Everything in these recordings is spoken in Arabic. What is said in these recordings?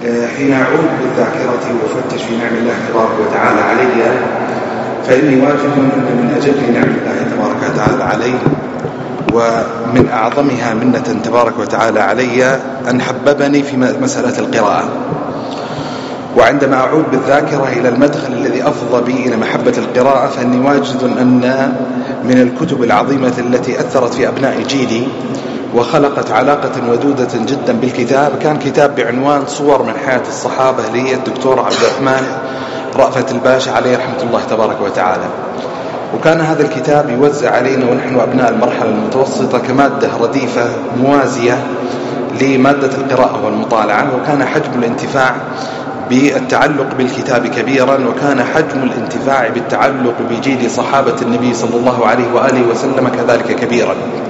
حين أعود بالذاكرة وأفتش في نعم الله تبارك وتعالى علي، فإني واجد أن من أجل نعم الله تبارك وتعالى علي ومن أعظمها منة تبارك وتعالى علي أن حببني في مسألة القراءة. وعندما أعود بالذاكرة إلى المدخل الذي أفضى بي إلى محبة القراءة، فإني واجد أن من الكتب العظيمة التي أثرت في أبناء جيلي وخلقت علاقة ودودة جدا بالكتاب كان كتاب بعنوان صور من حياة الصحابة للدكتور عبد الرحمن رأفت الباشا عليه رحمة الله تبارك وتعالى. وكان هذا الكتاب يوزع علينا ونحن أبناء المرحلة المتوسطة كمادة رديفة موازية لمادة القراءة والمطالعة، وكان حجم الانتفاع بالتعلق بالكتاب كبيرا، وكان حجم الانتفاع بالتعلق بجيل صحابة النبي صلى الله عليه وآله وسلم كذلك كبيرا.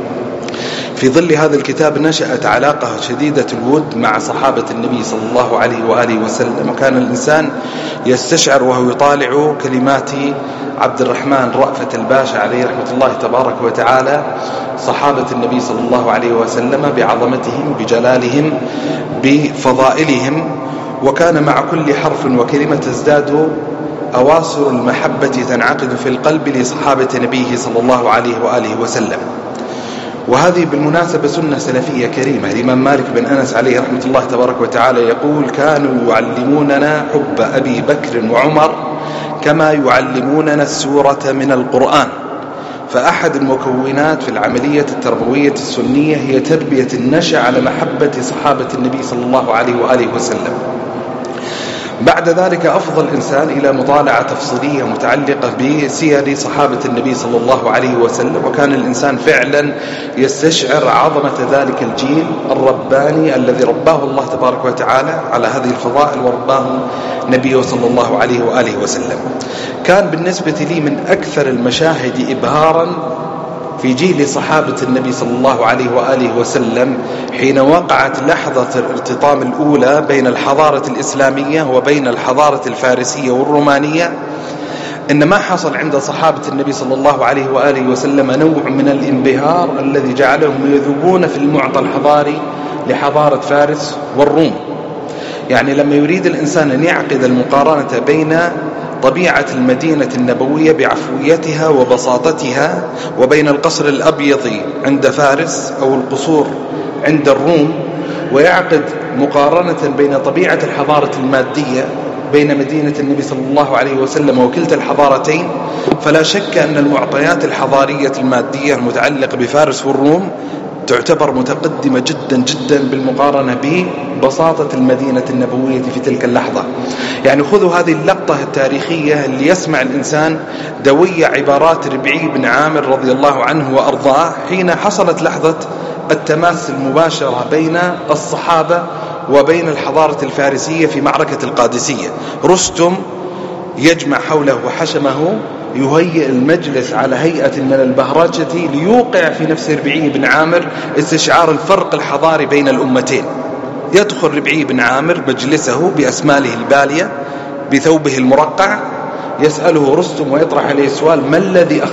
في ظل هذا الكتاب نشأت علاقة شديدة الود مع صحابة النبي صلى الله عليه وآله وسلم، وكان الإنسان يستشعر وهو يطالع كلمات عبد الرحمن رأفت الباشا عليه رحمة الله تبارك وتعالى صحابة النبي صلى الله عليه وسلم بعظمتهم بجلالهم بفضائلهم. وكان مع كل حرف وكلمة تزداد أواصر المحبة تنعقد في القلب لصحابة نبيه صلى الله عليه وآله وسلم. وهذه بالمناسبة سنة سلفية كريمة. الإمام مالك بن أنس عليه رحمة الله تبارك وتعالى يقول: كانوا يعلموننا حب أبي بكر وعمر كما يعلموننا السورة من القرآن. فأحد المكونات في العملية التربوية السنية هي تربية النشأ على محبة صحابة النبي صلى الله عليه وآله وسلم. بعد ذلك أفضل الإنسان إلى مطالعة تفصيلية متعلقة بسير صحابة النبي صلى الله عليه وسلم، وكان الإنسان فعلا يستشعر عظمة ذلك الجيل الرباني الذي رباه الله تبارك وتعالى على هذه الفضائل ورباه نبيه صلى الله عليه وآله وسلم. كان بالنسبة لي من أكثر المشاهد إبهارا في جيل صحابة النبي صلى الله عليه وآله وسلم حين وقعت لحظة الارتطام الأولى بين الحضارة الإسلامية وبين الحضارة الفارسية والرومانية، إن ما حصل عند صحابة النبي صلى الله عليه وآله وسلم نوع من الانبهار الذي جعلهم يذوبون في المعطى الحضاري لحضارة فارس والروم. يعني لما يريد الإنسان أن يعقد المقارنة بين طبيعة المدينة النبوية بعفويتها وبساطتها وبين القصر الأبيض عند فارس أو القصور عند الروم، ويعقد مقارنة بين طبيعة الحضارة المادية بين مدينة النبي صلى الله عليه وسلم وكلتا الحضارتين، فلا شك أن المعطيات الحضارية المادية المتعلقة بفارس والروم تعتبر متقدمة جدا جدا بالمقارنة ببساطة المدينة النبوية في تلك اللحظة. يعني خذوا هذه اللقطة التاريخية اللي يسمع الإنسان دوي عبارات ربعي بن عامر رضي الله عنه وأرضاه حين حصلت لحظة التماس المباشرة بين الصحابة وبين الحضارة الفارسية في معركة القادسية. رستم يجمع حوله حشمه يهيئ المجلس على هيئة من البهرجة ليوقع في نفس ربعي بن عامر استشعار الفرق الحضاري بين الأمتين. يدخل ربعي بن عامر مجلسه بأسماله البالية بثوبه المرقع، يسأله رستم ويطرح عليه السؤال: ما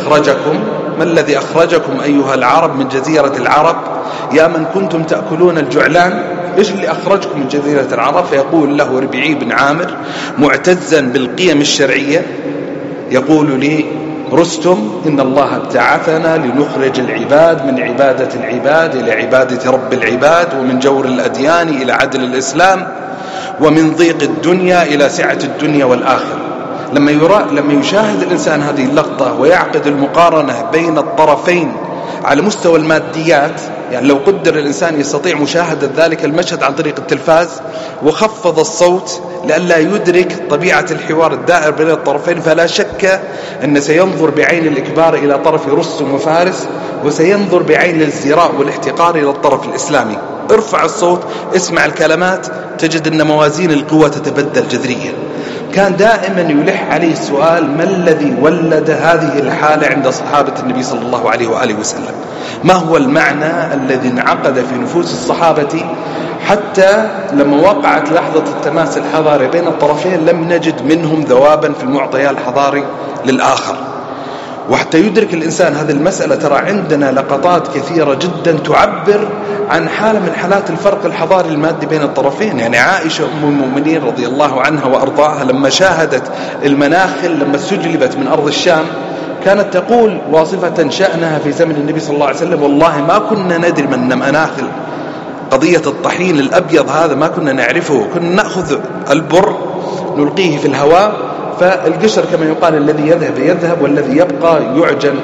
الذي أخرجكم أيها العرب من جزيرة العرب؟ يا من كنتم تأكلون الجعلان، إيش اللي أخرجكم من جزيرة العرب؟ فيقول له ربعي بن عامر معتزا بالقيم الشرعية، يقول لي رستم: إن الله ابتعثنا لنخرج العباد من عبادة العباد إلى عبادة رب العباد، ومن جور الأديان إلى عدل الإسلام، ومن ضيق الدنيا إلى سعة الدنيا والآخرة. لما يشاهد الإنسان هذه اللقطة ويعقد المقارنة بين الطرفين على مستوى الماديات، يعني لو قدر الإنسان يستطيع مشاهدة ذلك المشهد عن طريق التلفاز وخفض الصوت لئلا يدرك طبيعة الحوار الدائر بين الطرفين، فلا شك أن سينظر بعين الإكبار إلى طرف رستم وفارس، وسينظر بعين الازدراء والاحتقار إلى الطرف الإسلامي. ارفع الصوت، اسمع الكلمات، تجد أن موازين القوة تتبدل جذريا. كان دائما يلح عليه السؤال: ما الذي ولد هذه الحالة عند صحابة النبي صلى الله عليه وآله وسلم؟ ما هو المعنى الذي انعقد في نفوس الصحابة حتى لما وقعت لحظة التماس الحضاري بين الطرفين لم نجد منهم ذوابا في المعطيات الحضاري للآخر؟ وحتى يدرك الإنسان هذه المسألة ترى عندنا لقطات كثيرة جدا تعبر عن حالة من حالات الفرق الحضاري المادي بين الطرفين. يعني عائشة أم المؤمنين رضي الله عنها وأرضاها لما شاهدت المناخل لما استجلبت من أرض الشام كانت تقول واصفة شأنها في زمن النبي صلى الله عليه وسلم: والله ما كنا ندري من مناخل، قضية الطحين الأبيض هذا ما كنا نعرفه، كنا نأخذ البر نلقيه في الهواء فالقشر كما يقال الذي يذهب والذي يبقى يعجن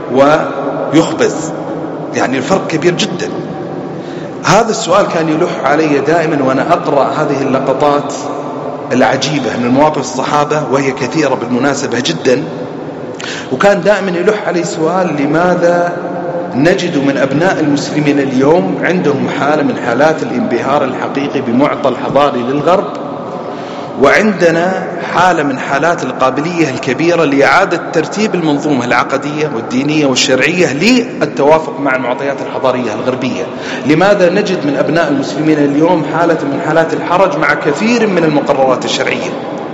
ويخبز. يعني الفرق كبير جدا. هذا السؤال كان يلح علي دائما وأنا أقرأ هذه اللقطات العجيبة من مواقف الصحابة، وهي كثيرة بالمناسبة جدا. وكان دائما يلح علي سؤال: لماذا نجد من أبناء المسلمين اليوم عندهم حالة من حالات الانبهار الحقيقي بمعطى الحضاري للغرب، وعندنا حالة من حالات القابلية الكبيرة لإعادة ترتيب المنظومة العقدية والدينية والشرعية للتوافق مع المعطيات الحضارية الغربية؟ لماذا نجد من أبناء المسلمين اليوم حالة من حالات الحرج مع كثير من المقررات الشرعية؟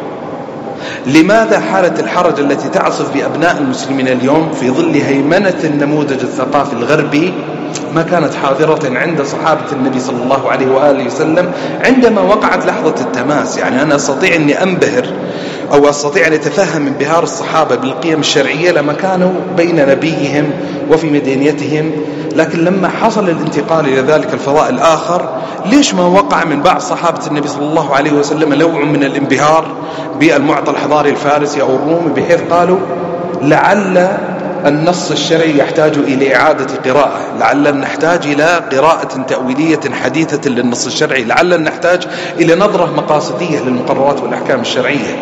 لماذا حالة الحرج التي تعصف بأبناء المسلمين اليوم في ظل هيمنة النموذج الثقافي الغربي ما كانت حاضرة عند صحابة النبي صلى الله عليه وآله وسلم عندما وقعت لحظة التماس؟ يعني أنا أستطيع أني أنبهر أو أستطيع أن أتفهم انبهار الصحابة بالقيم الشرعية لما كانوا بين نبيهم وفي مدينتهم، لكن لما حصل الانتقال إلى ذلك الفضاء الآخر ليش ما وقع من بعض صحابة النبي صلى الله عليه وسلم نوع من الانبهار بالمعطى الحضاري الفارسي أو الرومي، بحيث قالوا لعل النص الشرعي يحتاج إلى إعادة قراءة، لعل نحتاج إلى قراءة تأويلية حديثة للنص الشرعي، لعل نحتاج إلى نظرة مقاصدية للمقررات والأحكام الشرعية.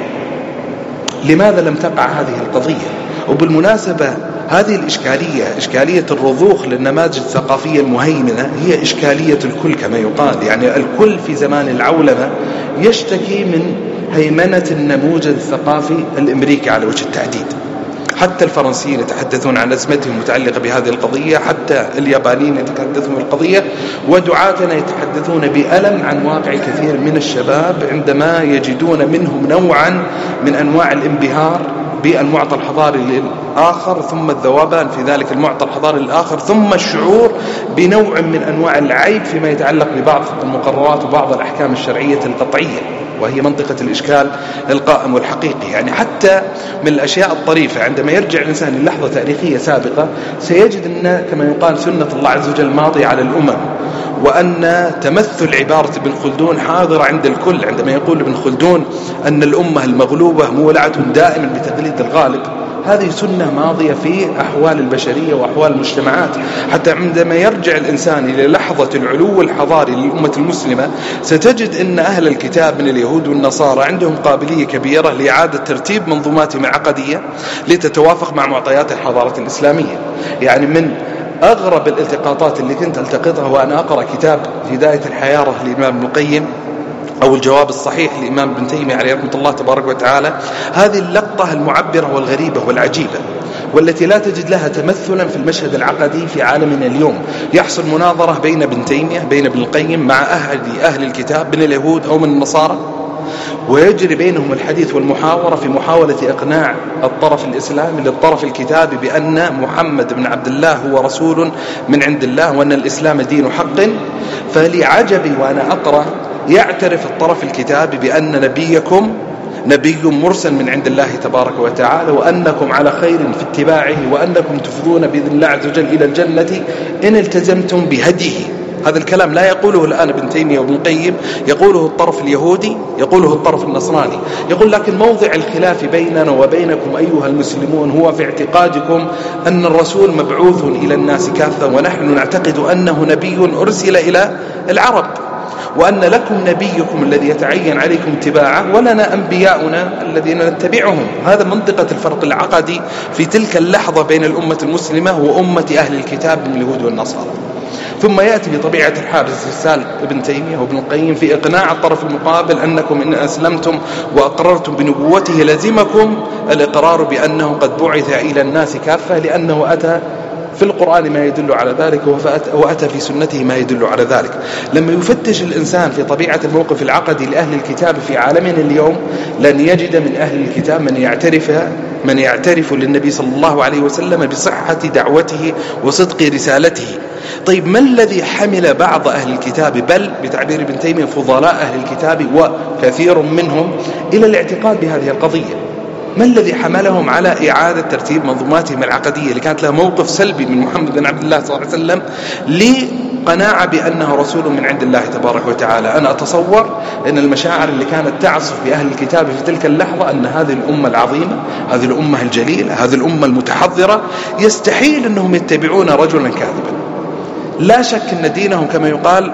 لماذا لم تقع هذه القضية؟ وبالمناسبة هذه الإشكالية، إشكالية الرضوخ للنماذج الثقافية المهيمنة، هي إشكالية الكل كما يقال. يعني الكل في زمان العولمة يشتكي من هيمنة النموذج الثقافي الأمريكي على وجه التحديد. حتى الفرنسيين يتحدثون عن أزمتهم المتعلقة بهذه القضية، حتى اليابانيين يتحدثون بالقضية، ودعاتنا يتحدثون بألم عن واقع كثير من الشباب عندما يجدون منهم نوعا من أنواع الانبهار بالمعطى الحضاري للآخر، ثم الذوبان في ذلك المعطى الحضاري للآخر، ثم الشعور بنوع من أنواع العيب فيما يتعلق ببعض المقررات وبعض الأحكام الشرعية القطعية، وهي منطقة الإشكال القائم والحقيقي. يعني حتى من الأشياء الطريفة عندما يرجع الإنسان للحظة تاريخية سابقة سيجد أن كما يقال سنة الله عز وجل ماضية على الأمم، وأن تمثل عبارة ابن خلدون حاضر عند الكل. عندما يقول ابن خلدون أن الأمة المغلوبة مولعة دائما بتقليد الغالب، هذه سنة ماضية في أحوال البشرية وأحوال المجتمعات. حتى عندما يرجع الإنسان إلى لحظة العلو الحضاري للأمة المسلمة ستجد أن أهل الكتاب من اليهود والنصارى عندهم قابلية كبيرة لإعادة ترتيب منظوماتهم العقدية لتتوافق مع معطيات الحضارة الإسلامية. يعني من أغرب الالتقاطات اللي كنت ألتقطها وأنا أقرأ كتاب هداية الحيارة للإمام ابن القيم أو الجواب الصحيح للإمام ابن تيمية عليه رحمة الله تبارك وتعالى، هذه اللقطة المعبرة والغريبة والعجيبة والتي لا تجد لها تمثلا في المشهد العقدي في عالمنا اليوم. يحصل مناظرة بين ابن تيمية بين ابن القيم مع أهل الكتاب من اليهود أو من النصارى، ويجري بينهم الحديث والمحاورة في محاولة إقناع الطرف الإسلامي للطرف الكتابي بأن محمد بن عبد الله هو رسول من عند الله وأن الإسلام دين حق. فلعجبي وأنا أقرأ يعترف الطرف الكتابي بأن نبيكم نبي مرسل من عند الله تبارك وتعالى، وأنكم على خير في اتباعه، وأنكم تفضون بإذن الله عز وجل إلى الجنة إن التزمتم بهديه. هذا الكلام لا يقوله الآن ابن تيمية وابن القيم، يقوله الطرف اليهودي، يقوله الطرف النصراني. يقول لكن موضع الخلاف بيننا وبينكم أيها المسلمون هو في اعتقادكم أن الرسول مبعوث إلى الناس كافة، ونحن نعتقد أنه نبي أرسل إلى العرب، وأن لكم نبيكم الذي يتعين عليكم اتباعه ولنا أنبياؤنا الذين نتبعهم. هذا منطقة الفرق العقدي في تلك اللحظة بين الأمة المسلمة وأمة أهل الكتاب من اليهود والنصارى. ثم يأتي بطبيعة الحال رسالة ابن تيمية وابن القيم في إقناع الطرف المقابل أنكم إن أسلمتم وأقررتم بنبوته لزمكم الإقرار بأنه قد بعث إلى الناس كافة، لأنه أتى في القرآن ما يدل على ذلك وأتى في سنته ما يدل على ذلك. لما يفتش الإنسان في طبيعة الموقف العقدي لأهل الكتاب في عالمنا اليوم لن يجد من أهل الكتاب من يعترف للنبي صلى الله عليه وسلم بصحة دعوته وصدق رسالته. طيب ما الذي حمل بعض أهل الكتاب، بل بتعبير ابن تيمية فضلاء أهل الكتاب وكثير منهم، إلى الاعتقاد بهذه القضية؟ ما الذي حملهم على إعادة ترتيب منظوماتهم العقدية اللي كانت لها موقف سلبي من محمد بن عبد الله صلى الله عليه وسلم لقناعة بأنه رسول من عند الله تبارك وتعالى؟ أنا أتصور أن المشاعر اللي كانت تعصف بأهل الكتاب في تلك اللحظة أن هذه الأمة العظيمة، هذه الأمة الجليلة، هذه الأمة المتحضرة، يستحيل أنهم يتبعون رجلا كاذبا. لا شك أن دينهم كما يقال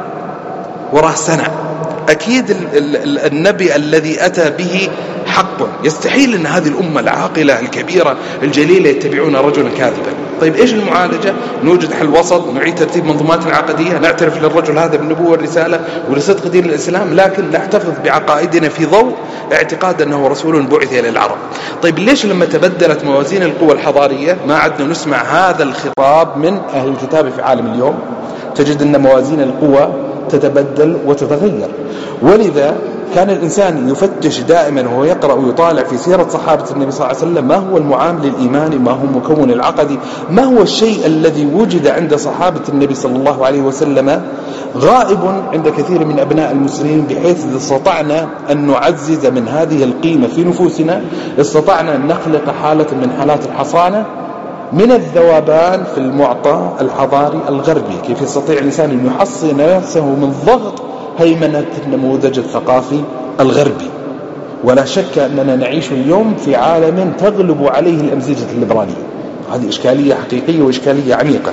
وراه سنة، أكيد النبي الذي أتى به حق، يستحيل أن هذه الأمة العاقلة الكبيرة الجليلة يتبعون رجلا كاذبا. طيب إيش المعالجة؟ نوجد حل وسط، نعيد ترتيب منظومات العقدية، نعترف للرجل هذا بالنبوة والرسالة ولصدق دين الإسلام، لكن نحتفظ بعقائدنا في ضوء اعتقاد أنه رسول بعث إلى العرب. طيب ليش لما تبدلت موازين القوى الحضارية ما عدنا نسمع هذا الخطاب من أهل الكتاب في عالم اليوم؟ تجد أن موازين القوى تتبدل وتتغير. ولذا كان الإنسان يفتش دائما وهو يقرأ ويطالع في سيرة صحابة النبي صلى الله عليه وسلم، ما هو المعامل الإيماني، ما هو المكون العقدي، ما هو الشيء الذي وجد عند صحابة النبي صلى الله عليه وسلم غائب عند كثير من أبناء المسلمين، بحيث إذا استطعنا أن نعزز من هذه القيمة في نفوسنا استطعنا أن نخلق حالة من حالات الحصانة من الذوبان في المعطى الحضاري الغربي. كيف يستطيع الإنسان أن يحصن نفسه من ضغط هيمنة النموذج الثقافي الغربي؟ ولا شك أننا نعيش اليوم في عالم تغلب عليه الأمزجة الليبرالية. هذه إشكالية حقيقية وإشكالية عميقة.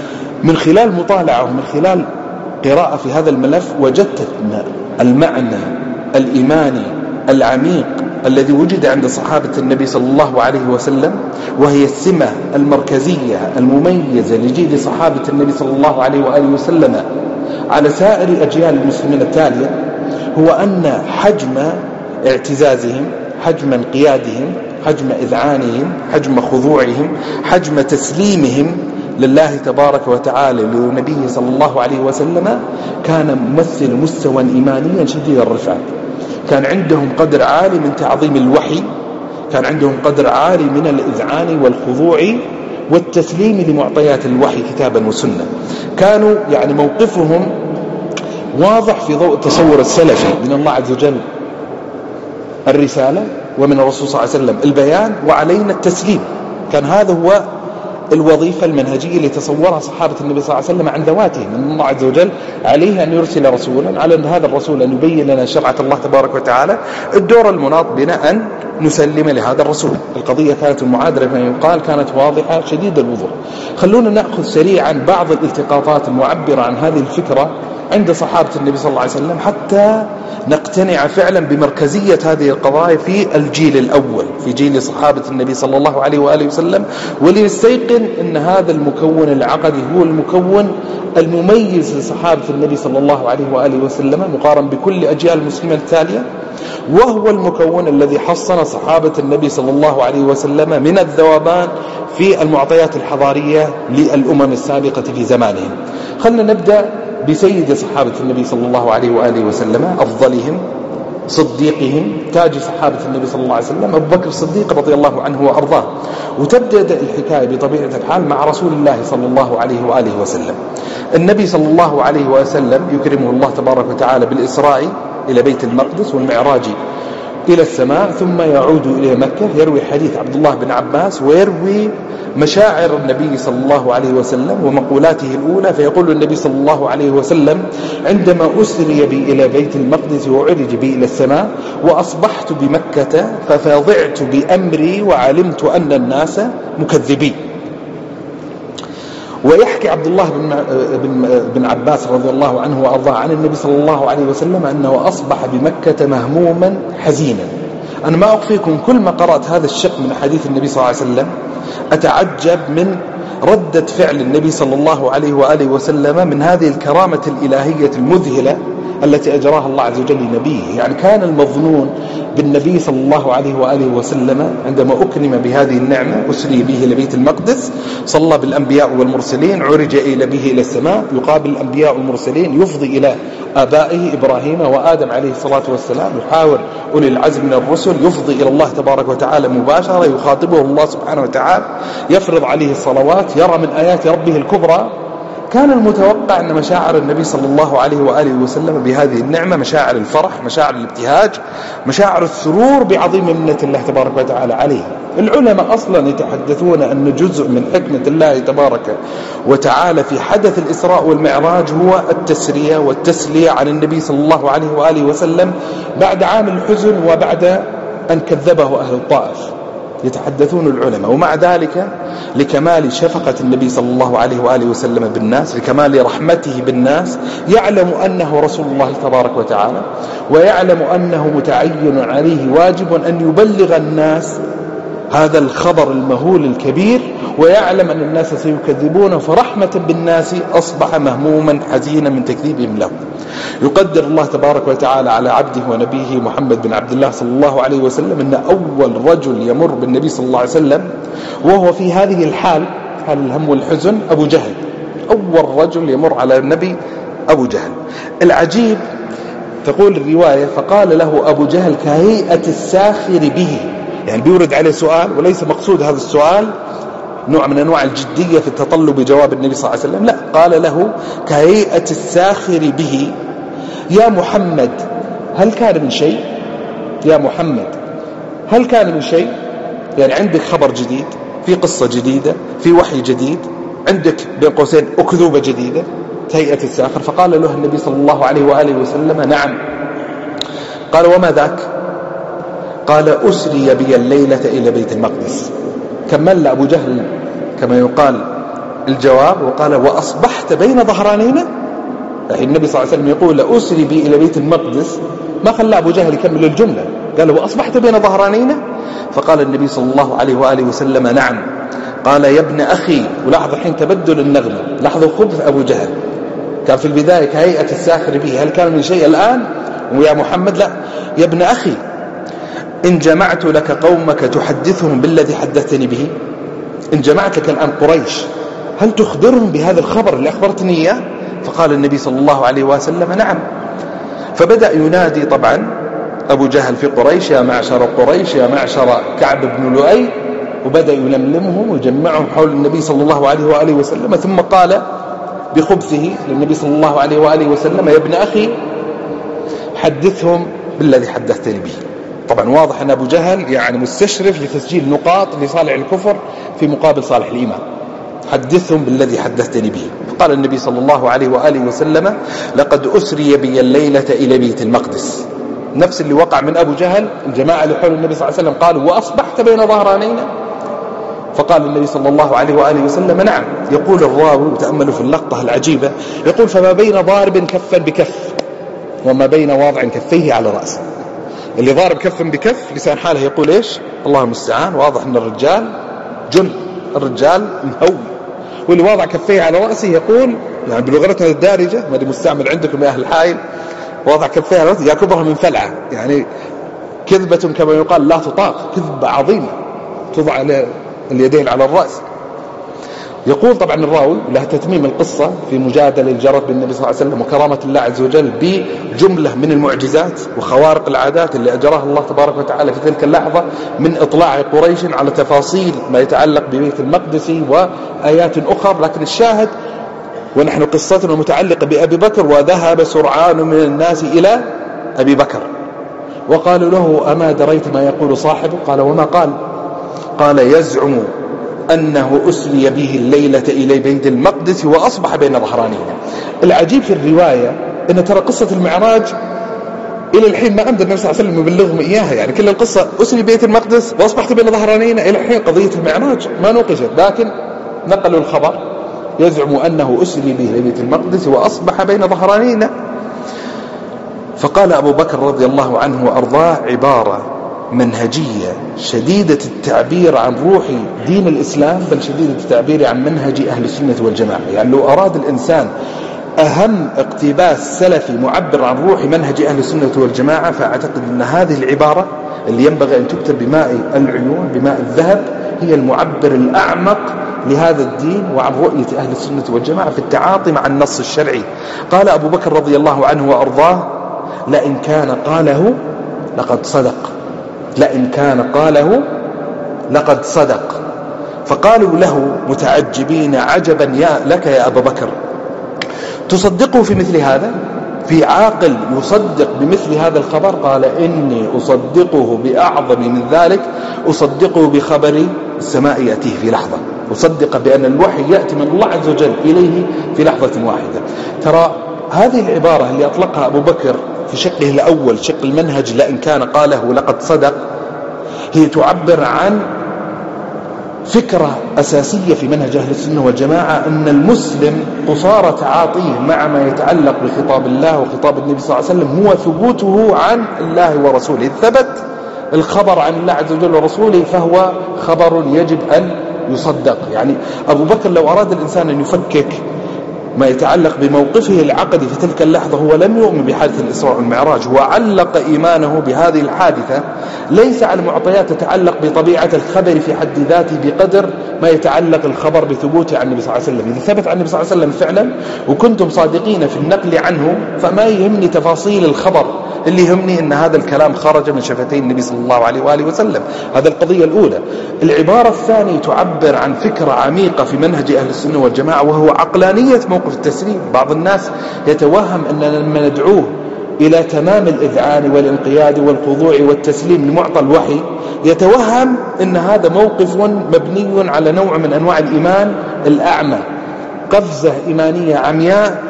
من خلال مطالعة ومن خلال قراءة في هذا الملف وجدت أن المعنى الإيماني العميق الذي وجد عند صحابة النبي صلى الله عليه وسلم، وهي السمة المركزية المميزة لجيل صحابة النبي صلى الله عليه وآله وسلم على سائر أجيال المسلمين التالية، هو أن حجم اعتزازهم، حجم انقيادهم، حجم إذعانهم، حجم خضوعهم، حجم تسليمهم لله تبارك وتعالى لنبيه صلى الله عليه وسلم كان ممثل مستوى إيمانيا شديد الرفعة. كان عندهم قدر عالي من تعظيم الوحي، كان عندهم قدر عالي من الإذعان والخضوع والتسليم لمعطيات الوحي كتابا وسنة. كانوا يعني موقفهم واضح في ضوء التصور السلفي من الله عز وجل الرسالة، ومن الرسول صلى الله عليه وسلم البيان، وعلينا التسليم. كان هذا هو الوظيفة المنهجية اللي تصورها صحابة النبي صلى الله عليه وسلم عن ذواتهم، من الله عز وجل عليه أن يرسل رسولا، على أن هذا الرسول أن يبين لنا شرعة الله تبارك وتعالى. الدور المناط بنا أن نسلم لهذا الرسول. القضية كانت المعادلة كما يقال كانت واضحة شديد الوضوح. خلونا نأخذ سريعا بعض الالتقاطات المعبرة عن هذه الفكرة عند صحابة النبي صلى الله عليه وسلم حتى نقتنع فعلا بمركزية هذه القضايا في الجيل الأول، في جيل صحابة النبي صلى الله عليه وآله وسلم، ولنستيقن أن هذا المكون العقدي هو المكون المميز لصحابة النبي صلى الله عليه وآله وسلم مقارن بكل أجيال المسلمين التالية، وهو المكون الذي حصن صحابة النبي صلى الله عليه وسلم من الذوبان في المعطيات الحضارية للأمم السابقة في زمانهم. خلنا نبدأ بسيد صحابة النبي صلى الله عليه وآله وسلم، أفضلهم، صديقهم، تاج صحابة النبي صلى الله عليه وسلم، أبو بكر الصديق رضي الله عنه وأرضاه. وتبدأ الحكاية بطبيعة الحال مع رسول الله صلى الله عليه وآله وسلم. النبي صلى الله عليه وسلم يكرمه الله تبارك وتعالى بالإسراء إلى بيت المقدس والمعراج إلى السماء، ثم يعود إلى مكة. يروي حديث عبد الله بن عباس ويروي مشاعر النبي صلى الله عليه وسلم ومقولاته الأولى، فيقول النبي صلى الله عليه وسلم: عندما أسري بي إلى بيت المقدس وعرج بي إلى السماء وأصبحت بمكة ففضعت بأمري وعلمت أن الناس مكذبين. ويحكي عبد الله بن عباس رضي الله عنه وأرضاه عن النبي صلى الله عليه وسلم أنه أصبح بمكة مهموما حزينا. أنا ما أخفيكم كل ما قرأت هذا الشق من حديث النبي صلى الله عليه وسلم أتعجب من ردة فعل النبي صلى الله عليه وآله وسلم من هذه الكرامة الإلهية المذهلة التي أجراها الله عز وجل لنبيه. يعني كان المظنون بالنبي صلى الله عليه وآله وسلم عندما أكرم بهذه النعمة، أسري به إلى بيت المقدس، صلى بالأنبياء والمرسلين، عرج إلى به إلى السماء، يقابل الأنبياء والمرسلين، يفضي إلى آبائه إبراهيم وآدم عليه الصلاة والسلام، يحاور أولي العزم من الرسل، يفضي إلى الله تبارك وتعالى مباشرة، يخاطبه الله سبحانه وتعالى، يفرض عليه الصلوات، يرى من آيات ربه الكبرى كان المتوقع أن مشاعر النبي صلى الله عليه وآله وسلم بهذه النعمة مشاعر الفرح، مشاعر الابتهاج، مشاعر السرور بعظيم منة الله تبارك وتعالى عليه. العلماء أصلا يتحدثون أن جزء من حكمة الله تبارك وتعالى في حدث الإسراء والمعراج هو التسرية والتسلية عن النبي صلى الله عليه وآله وسلم بعد عام الحزن وبعد أن كذبه أهل الطائف. يتحدثون العلماء، ومع ذلك لكمال شفقة النبي صلى الله عليه وآله وسلم بالناس، لكمال رحمته بالناس، يعلم أنه رسول الله تبارك وتعالى، ويعلم أنه متعين عليه واجب أن يبلغ الناس هذا الخبر المهول الكبير، ويعلم أن الناس سيكذبونه، فرحمة بالناس أصبح مهموما حزينا من تكذيبهم له. يقدر الله تبارك وتعالى على عبده ونبيه محمد بن عبد الله صلى الله عليه وسلم أن أول رجل يمر بالنبي صلى الله عليه وسلم وهو في هذه الحال، حال الهم والحزن، أبو جهل. أول رجل يمر على النبي أبو جهل. العجيب تقول الرواية فقال له أبو جهل كهيئة الساخر به، يعني بيورد عليه سؤال وليس مقصود هذا السؤال نوع من أنواع الجدية في التطلب بجواب النبي صلى الله عليه وسلم، لا، قال له كهيئة الساخر به يا محمد هل كان من شيء؟ يا محمد هل كان من شيء؟ يعني عندك خبر جديد، في قصة جديدة، في وحي جديد، عندك بين قوسين أكذوبة جديدة، هيئة الساخر. فقال له النبي صلى الله عليه وآله وسلم نعم. قال وما ذاك؟ قال أسري بي الليلة إلى بيت المقدس. كمل أبو جهل كما يقال الجواب وقال وأصبحت بين ظهرانينا. يعني النبي صلى الله عليه وسلم يقول أسري بي إلى بيت المقدس، ما خلى أبو جهل يكمل الجملة، قال وأصبحت بين ظهرانينا. فقال النبي صلى الله عليه وآله وسلم نعم. قال يا ابن أخي، ولاحظ الحين تبدل النغمة، لاحظوا خبث أبو جهل. كان في البداية كهيئة الساخر به، هل كان من شيء؟ الآن ويا محمد لا، يا ابن أخي إن جمعت لك قومك تحدثهم بالذي حدثتني به. إن جمعت لك الآن قريش، هل تخبرهم بهذا الخبر اللي أخبرتني إياه؟ فقال النبي صلى الله عليه وسلم نعم. فبدأ ينادي طبعا أبو جهل في قريش يا معشر قريش، يا معشر كعب بن لؤي، وبدأ يلملمهم ويجمعهم حول النبي صلى الله عليه وآله وسلم. ثم قال بخبثه للنبي صلى الله عليه وآله وسلم يا ابن أخي حدثهم بالذي حدثتني به. طبعا واضح أن أبو جهل يعني مستشرف لتسجيل نقاط لصالح الكفر في مقابل صالح الإيمان. حدثهم بالذي حدثتني به. فقال النبي صلى الله عليه وآله وسلم لقد أسري بي الليلة إلى بيت المقدس. نفس اللي وقع من أبو جهل، الجماعة اللي حول النبي صلى الله عليه وسلم قالوا وأصبحت بين ظهرانينا. فقال النبي صلى الله عليه وآله وسلم نعم. يقول الراوي، وتأملوا في اللقطة العجيبة، يقول فما بين ضارب كفا بكف وما بين واضع كفيه على رأسه. اللي ضارب كفا بكف لسان حاله يقول إيش؟ الله المستعان. واضح أن الرجال جن، الرجال مهول. واللي واضع كفيه على رأسه يقول يعني بلغتنا الدارجة، ما دي مستعمل عندكم يا أهل الحائل، واضع كفيه على رأسه يكبرها من فلعة، يعني كذبة كما يقال لا تطاق، كذبة عظيمة توضع على اليدين على الرأس. يقول طبعا الراوي له تتميم القصة في مجادلة جرت بالنبي صلى الله عليه وسلم وكرامة الله عز وجل بجملة من المعجزات وخوارق العادات اللي أجراها الله تبارك وتعالى في تلك اللحظة من إطلاع قريش على تفاصيل ما يتعلق ببيت المقدس وآيات أخرى. لكن الشاهد ونحن قصتنا متعلقة بأبي بكر، وذهب سرعان من الناس إلى أبي بكر وقالوا له أما دريت ما يقول صاحبه؟ قال وما قال؟ قال يزعم أنه أسري به الليلة إلى بيت المقدس وأصبح بين ظهرانينا. العجيب في الرواية أن ترى قصة المعراج إلى الحين ما أمد النبي صلى الله عليه وسلم يبلغهم إياها، يعني كل القصة أسري بيت المقدس وأصبحت بين ظهرانينا، إلى الحين قضية المعراج ما نوقشت، لكن نقلوا الخبر يزعم أنه أسري به إلى بيت المقدس وأصبح بين ظهرانينا. فقال أبو بكر رضي الله عنه وأرضاه عبارة منهجية شديدة التعبير عن روح دين الإسلام، بل شديدة التعبير عن منهج أهل السنة والجماعة. يعني لو أراد الإنسان أهم اقتباس سلفي معبر عن روح منهج أهل السنة والجماعة، فأعتقد أن هذه العبارة اللي ينبغي أن تكتب بماء العيون بماء الذهب هي المعبر الأعمق لهذا الدين وعن رؤية أهل السنة والجماعة في التعاطي مع النص الشرعي. قال أبو بكر رضي الله عنه وأرضاه لئن كان قاله لقد صدق، لئن كان قاله لقد صدق. فقالوا له متعجبين عجبا لك يا أبا بكر، تصدقه في مثل هذا؟ في عاقل يصدق بمثل هذا الخبر؟ قال إني أصدقه بأعظم من ذلك، أصدقه بخبر السماء يأتيه في لحظة، أصدق بأن الوحي يأتي من الله عز وجل إليه في لحظة واحدة. ترى هذه العبارة اللي أطلقها أبو بكر في شقه الأول، شق المنهج، لأن كان قاله لقد صدق، هي تعبر عن فكرة أساسية في منهج أهل السنة والجماعة، أن المسلم قصارى تعاطيه مع ما يتعلق بخطاب الله وخطاب النبي صلى الله عليه وسلم هو ثبوته عن الله ورسوله. إذ ثبت الخبر عن الله عز وجل ورسوله فهو خبر يجب أن يصدق. يعني أبو بكر لو أراد الإنسان أن يفكك ما يتعلق بموقفه العقدي في تلك اللحظة، هو لم يؤمن بحادث الإسراء والمعراج، هو علق إيمانه بهذه الحادثة ليس على معطيات تتعلق بطبيعة الخبر في حد ذاته بقدر ما يتعلق الخبر بثبوته عن النبي صلى الله عليه وسلم. إذا ثبت عن النبي صلى الله عليه وسلم فعلا وكنتم صادقين في النقل عنه، فما يهمني تفاصيل الخبر، اللي يهمني أن هذا الكلام خرج من شفتين النبي صلى الله عليه وآله وسلم. هذا القضية الأولى. العبارة الثانية تعبر عن فكرة عميقة في منهج أهل السنة والجماعة، وهو عقلانية موقف التسليم. بعض الناس يتوهم أننا لما ندعوه إلى تمام الإذعان والانقياد والخضوع والتسليم لمعطى الوحي، يتوهم أن هذا موقف مبني على نوع من أنواع الإيمان الأعمى، قفزة إيمانية عمياء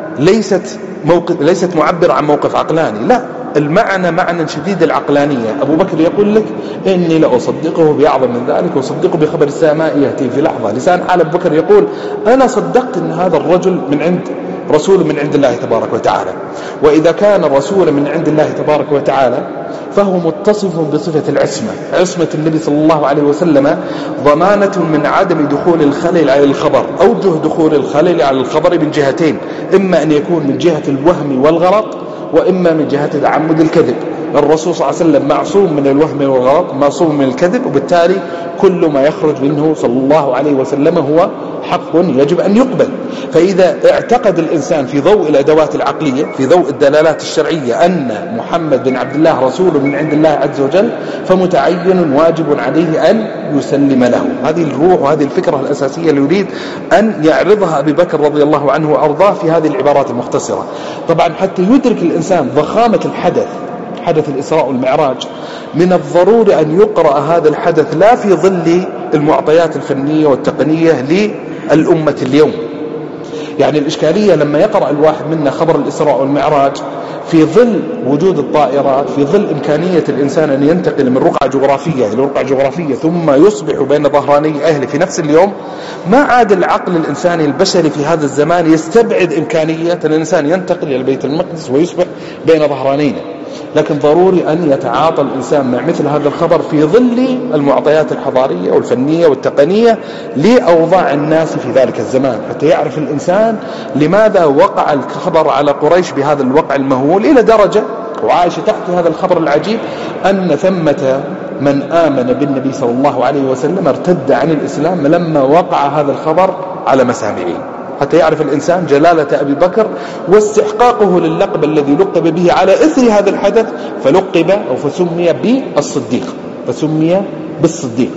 ليست معبرة عن موقف عقلاني. لا، المعنى معنى شديد العقلانية. أبو بكر يقول لك إني لأصدقه بأعظم من ذلك، وصدقه بخبر السماء يأتي في لحظة. لسان حال أبو بكر يقول أنا صدقت أن هذا الرجل من عند رسول من عند الله تبارك وتعالى، وإذا كان الرسول من عند الله تبارك وتعالى فهو متصف بصفة العصمة، عصمة النبي صلى الله عليه وسلم ضمانة من عدم دخول الخلل على الخبر. أوجه دخول الخلل على الخبر من جهتين، إما أن يكون من جهة الوهم والغلط، وإما من جهة تعمد الكذب. الرسول صلى الله عليه وسلم معصوم من الوهم والغلط، معصوم من الكذب، وبالتالي كل ما يخرج منه صلى الله عليه وسلم هو حق يجب أن يقبل. فإذا اعتقد الإنسان في ضوء الأدوات العقلية، في ضوء الدلالات الشرعية، أن محمد بن عبد الله رسول من عند الله عز وجل، فمتعين واجب عليه أن يسلم له. هذه الروح وهذه الفكرة الأساسية اللي يريد أن يعرضها أبي بكر رضي الله عنه وأرضاه في هذه العبارات المختصرة. طبعا حتى يدرك الإنسان ضخامة الحدث، حدث الإسراء والمعراج، من الضروري أن يقرأ هذا الحدث لا في ظل المعطيات الفنية والتقنية للأمة اليوم. يعني الإشكالية لما يقرأ الواحد منا خبر الإسراء والمعراج في ظل وجود الطائرات، في ظل إمكانية الإنسان أن ينتقل من رقعة جغرافية إلى رقعة جغرافية ثم يصبح بين ظهراني أهله في نفس اليوم، ما عاد العقل الإنساني البشري في هذا الزمان يستبعد إمكانية الإنسان ينتقل إلى بيت المقدس ويصبح بين ظهرانينا. لكن ضروري أن يتعاطى الإنسان مع مثل هذا الخبر في ظل المعطيات الحضارية والفنية والتقنية لأوضاع الناس في ذلك الزمان، حتى يعرف الإنسان لماذا وقع الخبر على قريش بهذا الوقع المهول، إلى درجة وعائشة تحكي هذا الخبر العجيب أن ثمة من آمن بالنبي صلى الله عليه وسلم ارتد عن الإسلام لما وقع هذا الخبر على مسامعه، حتى يعرف الإنسان جلالة أبي بكر واستحقاقه للقب الذي لقب به على إثر هذا الحدث، فلقب أو فسمي بالصديق، فسمي بالصديق.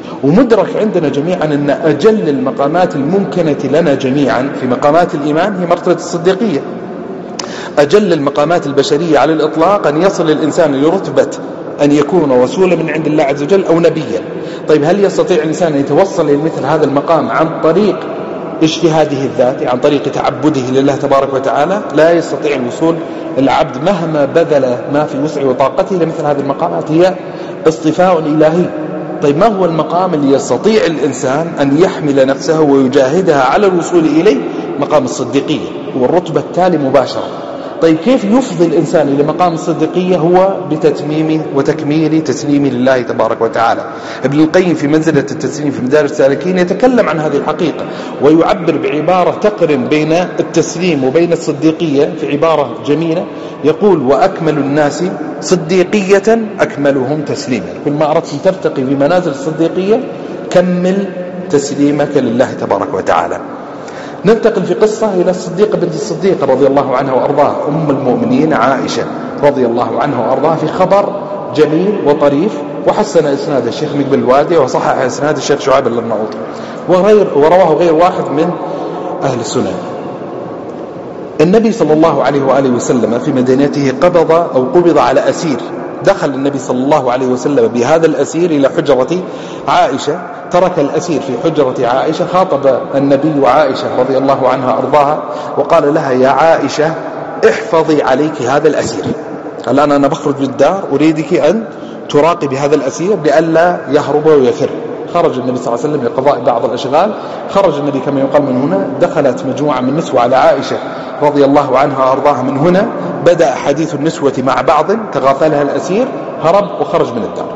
ومدرك عندنا جميعا أن أجل المقامات الممكنة لنا جميعا في مقامات الإيمان هي مرتبة الصديقية. أجل المقامات البشرية على الإطلاق أن يصل الإنسان لرتبة أن يكون رسولا من عند الله عز وجل أو نبيا. طيب هل يستطيع الإنسان أن يتوصل إلى مثل هذا المقام عن طريق اجتهاده الذاتي، عن طريق تعبده لله تبارك وتعالى؟ لا يستطيع الوصول العبد مهما بذل ما في وسعه وطاقته لمثل هذه المقامات، هي اصطفاء إلهي. طيب ما هو المقام اللي يستطيع الإنسان أن يحمل نفسه ويجاهدها على الوصول إليه؟ مقام الصديقية، هو الرتبة التالي مباشرة. طيب كيف يفضي الإنسان إلى مقام الصديقية؟ هو بتتميم وتكميل تسليم لله تبارك وتعالى. ابن القيم في منزلة التسليم في مدارج السالكين يتكلم عن هذه الحقيقة ويعبر بعبارة تقرن بين التسليم وبين الصديقية في عبارة جميلة، يقول وأكمل الناس صديقية أكملهم تسليما. كل ما أردت أن ترتقي بمنازل الصديقية كمل تسليمك لله تبارك وتعالى. ننتقل في قصة إلى الصديقة بنت الصديق رضي الله عنها وأرضاها، أم المؤمنين عائشة رضي الله عنها وأرضاها، في خبر جميل وطريف وحسن إسناد الشيخ مقبل الوادي وصحح إسناد الشيخ شعيب الأرناؤوطي ورواه غير واحد من أهل السنن. النبي صلى الله عليه وآله وسلم في مدينته قبض على أسير. دخل النبي صلى الله عليه وسلم بهذا الأسير إلى حجرة عائشة، ترك الأسير في حجرة عائشة، خاطب النبي عائشة رضي الله عنها أرضاها وقال لها: يا عائشة احفظي عليك هذا الأسير، الآن أنا بخرج بالدار، أريدك أن تراقبي هذا الأسير لئلا يهرب ويفر. خرج النبي صلى الله عليه وسلم لقضاء بعض الأشغال، خرج النبي كما يقال من هنا، دخلت مجموعة من النسوة على عائشة رضي الله عنها وأرضاها من هنا، بدأ حديث النسوة مع بعض، تغافلها الأسير، هرب وخرج من الدار.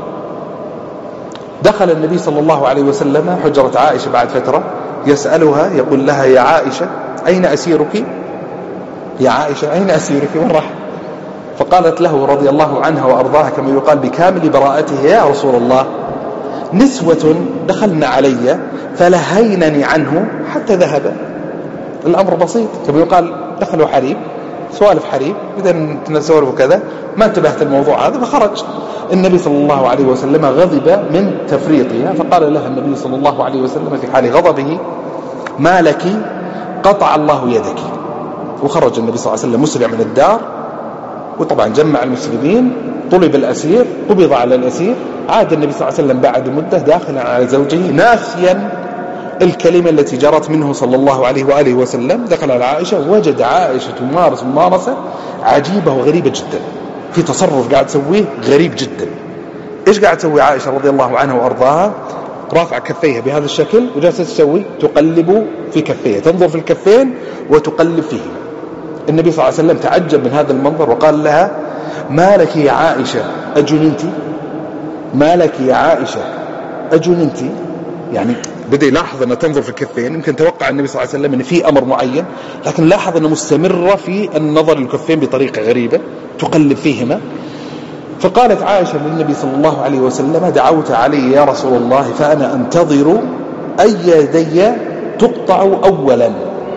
دخل النبي صلى الله عليه وسلم حجرة عائشة بعد فترة، يسألها يقول لها: يا عائشة أين أسيرك؟ يا عائشة أين أسيرك؟ وين راح؟ فقالت له رضي الله عنها وأرضاها كما يقال بكامل براءته: يا رسول الله، نسوة دخلنا علي فلهينني عنه حتى ذهب. الأمر بسيط كما يقال، دخلوا حريم، سوالف حريم، إذا نسولف كذا، ما انتبهت الموضوع هذا فخرج. النبي صلى الله عليه وسلم غضب من تفريطها، فقال لها النبي صلى الله عليه وسلم في حال غضبه: ما لك؟ قطع الله يدك. وخرج النبي صلى الله عليه وسلم مسرع من الدار، وطبعا جمع المسلمين، طلب الأسير، قبض على الأسير. عاد النبي صلى الله عليه وسلم بعد مدة داخلا على زوجه ناسيا الكلمة التي جرت منه صلى الله عليه وآله وسلم. دخل على عائشة، وجد عائشة تمارس ممارسة عجيبة وغريبة جدا، في تصرف قاعد تسويه غريب جدا. إيش قاعد تسوي عائشة رضي الله عنها وأرضاها؟ رافع كفيها بهذا الشكل وجالسة تسوي، تقلب في كفيها، تنظر في الكفين وتقلب فيهما. النبي صلى الله عليه وسلم تعجب من هذا المنظر وقال لها: ما لك يا عائشة أجننتي؟ ما لك يا عائشة أجننتي؟ يعني بدأ يلاحظ أنها تنظر في الكفين. يمكن توقع النبي صلى الله عليه وسلم أن في أمر معين، لكن لاحظ أنها مستمرة في النظر للكفين بطريقة غريبة، تقلب فيهما. فقالت عائشة للنبي صلى الله عليه وسلم: دعوت علي يا رسول الله فأنا أنتظر أي يدي تقطع أولا.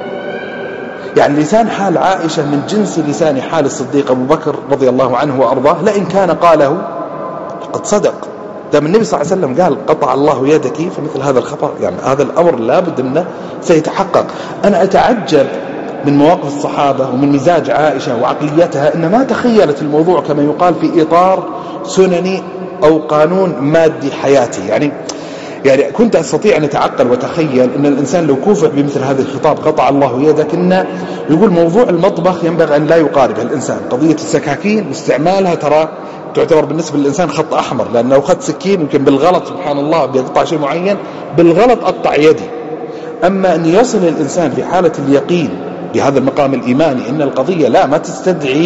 يعني لسان حال عائشة من جنس لسان حال الصديق أبو بكر رضي الله عنه وأرضاه، لئن كان قاله قد صدق. دام النبي صلى الله عليه وسلم قال: قطع الله يدك، فمثل هذا الخبر يعني هذا الأمر لابد أنه سيتحقق. أنا أتعجب من مواقف الصحابة ومن مزاج عائشة وعقليتها، إن ما تخيلت الموضوع كما يقال في إطار سنني أو قانون مادي حياتي. يعني كنت أستطيع أن أتعقل وتخيل أن الإنسان لو كوفع بمثل هذا الخطاب: قطع الله يدك، إنه يقول موضوع المطبخ ينبغي أن لا يقاربه الإنسان. قضية السكاكين واستعمالها ترى تعتبر بالنسبة للإنسان خط أحمر، لأن لو أخذت سكين يمكن بالغلط سبحان الله بيقطع شيء معين، بالغلط أقطع يدي. أما أن يصل الإنسان في حالة اليقين بهذا المقام الإيماني أن القضية ما تستدعي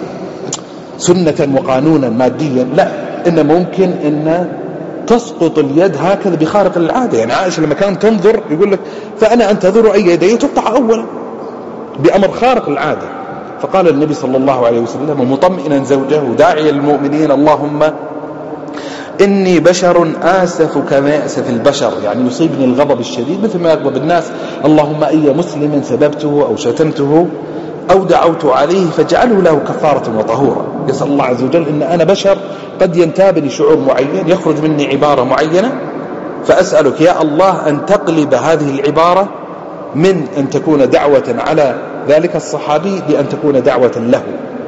سنة وقانونا ماديا، لا، إن ممكن أن تسقط اليد هكذا بخارق العادة. يعني عائشة لما كانت تنظر يقول لك: فأنا أنتظر أي يدي تقطع أولا، بأمر خارق العادة. فقال النبي صلى الله عليه وسلم مطمئنا زوجه داعيا المؤمنين: اللهم إني بشر آسف كما يأسف البشر، يعني يصيبني الغضب الشديد مثل ما يغضب الناس. اللهم أي مسلم سببته أو شتمته أو دعوت عليه فاجعله له كفارة وطهورا. يسأل الله عز وجل إن أنا بشر قد ينتابني شعور معين، يخرج مني عبارة معينة، فأسألك يا الله أن تقلب هذه العبارة من أن تكون دعوة على ذلك الصحابي لأن تكون دعوة له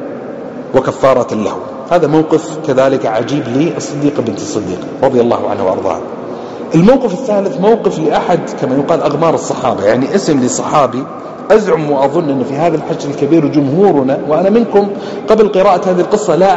وكفارة له. هذا موقف كذلك عجيب للصديقة بنت الصديق رضي الله عنها وأرضاها. الموقف الثالث موقف لأحد كما يقال أغمار الصحابة، يعني اسم لصحابي أزعم وأظن أن في هذا الحج الكبير جمهورنا وأنا منكم قبل قراءة هذه القصة لا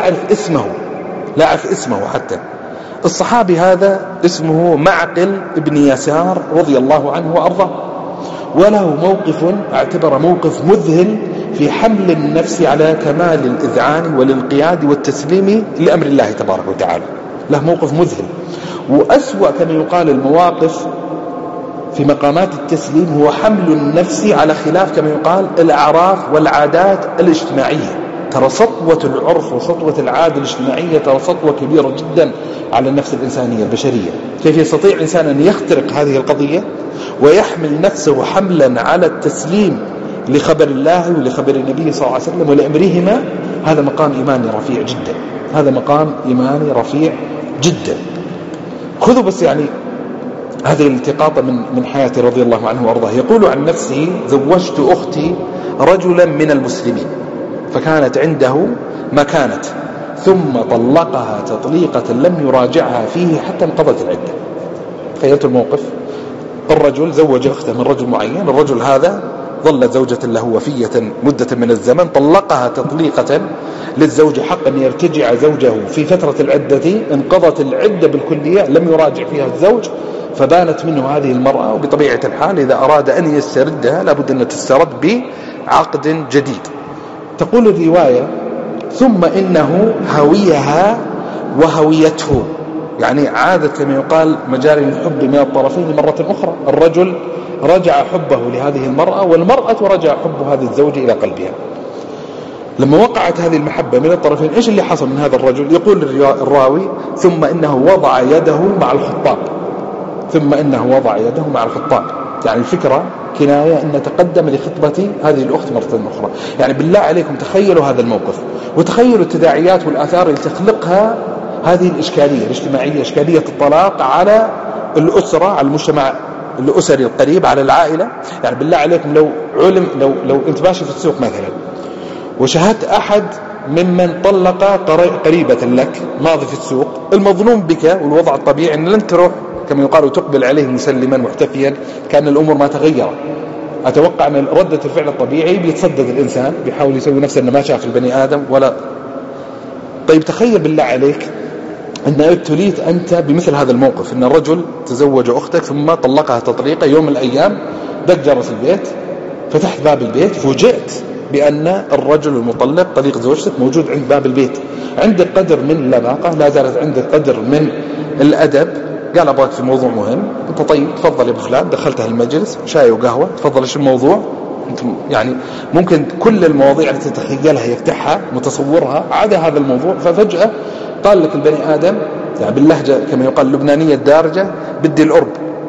أعرف اسمه حتى. الصحابي هذا اسمه معقل ابن يسار رضي الله عنه وأرضاه، وله موقف أعتبر موقف مذهل في حمل النفس على كمال الإذعان والانقياد والتسليم لأمر الله تبارك وتعالى. له موقف مذهل، وأسوأ كما يقال المواقف في مقامات التسليم هو حمل النفس على خلاف كما يقال الأعراف والعادات الاجتماعية. ترى سطوة العرف وسطوة العادة الاجتماعية ترى سطوة كبيرة جدا على النفس الإنسانية البشرية. كيف يستطيع الإنسان أن يخترق هذه القضية ويحمل نفسه حملا على التسليم لخبر الله ولخبر النبي صلى الله عليه وسلم ولأمرهما؟ هذا مقام إيماني رفيع جدا، هذا مقام إيماني رفيع جدا. خذوا بس يعني هذه الالتقاطة من حياته رضي الله عنه وأرضاه. يقول عن نفسه: زوجت أختي رجلا من المسلمين فكانت عنده ما كانت، ثم طلقها تطليقة لم يراجعها فيه حتى انقضت العدة. تخيلت الموقف، الرجل زوج أخته من رجل معين، الرجل هذا ظلت زوجة له وفية مدة من الزمن، طلقها تطليقة للزوج حق أن يرتجع زوجه في فترة العدة، انقضت العدة بالكلية لم يراجع فيها الزوج، فبانت منه هذه المرأة. وبطبيعة الحال إذا أراد أن يستردها لابد أن تسترد بعقد جديد. تقول الرواية: ثم إنه هويها وهويته، يعني عادت كما يقال مجاري الحب من الطرفين مرة أخرى. الرجل رجع حبه لهذه المرأة، والمرأة رجع حب هذه الزوجة إلى قلبها. لما وقعت هذه المحبة من الطرفين، إيش اللي حصل من هذا الرجل؟ يقول الراوي: ثم إنه وضع يده مع الخطاب. ثم إنه وضع يده مع الخطاب، يعني الفكرة كناية أن تقدم لخطبة هذه الأخت مرة أخرى. يعني بالله عليكم تخيلوا هذا الموقف، وتخيلوا التداعيات والآثار اللي تخلقها هذه الإشكالية الاجتماعية، إشكالية الطلاق على الأسرة، على المجتمع الأسري القريب، على العائلة. يعني بالله عليكم لو أنت ماشي في السوق مثلا وشاهدت أحد ممن طلق قريبة لك ماضي في السوق، المظنون بك والوضع الطبيعي أن لن تروح كما يقال وتقبل عليه مسلما محتفيا كأن الأمور ما تغيرت. أتوقع أن ردة الفعل الطبيعي بيتصدد الإنسان، بيحاول يسوي نفسه أنه ما شاف البني آدم ولا. طيب تخيل بالله عليك أن ابتليت أنت بمثل هذا الموقف، أن الرجل تزوج أختك ثم طلقها تطليقة، يوم من الأيام دق جرس البيت، فتحت باب البيت، فوجئت بأن الرجل المطلق طليق زوجتك موجود عند باب البيت. عندك قدر من اللباقة، لا زالت عندك قدر من الأدب، قال أبغاك في موضوع مهم. أنت طيب تفضل يا أبو فلان، دخلتها المجلس شاي وقهوة، تفضل إيش الموضوع. يعني ممكن كل المواضيع التي تتخيلها يفتحها متصورها عدا هذا الموضوع، ففجأة قال لك البني آدم يعني باللهجة كما يقال اللبنانية الدارجة: بدي الأرب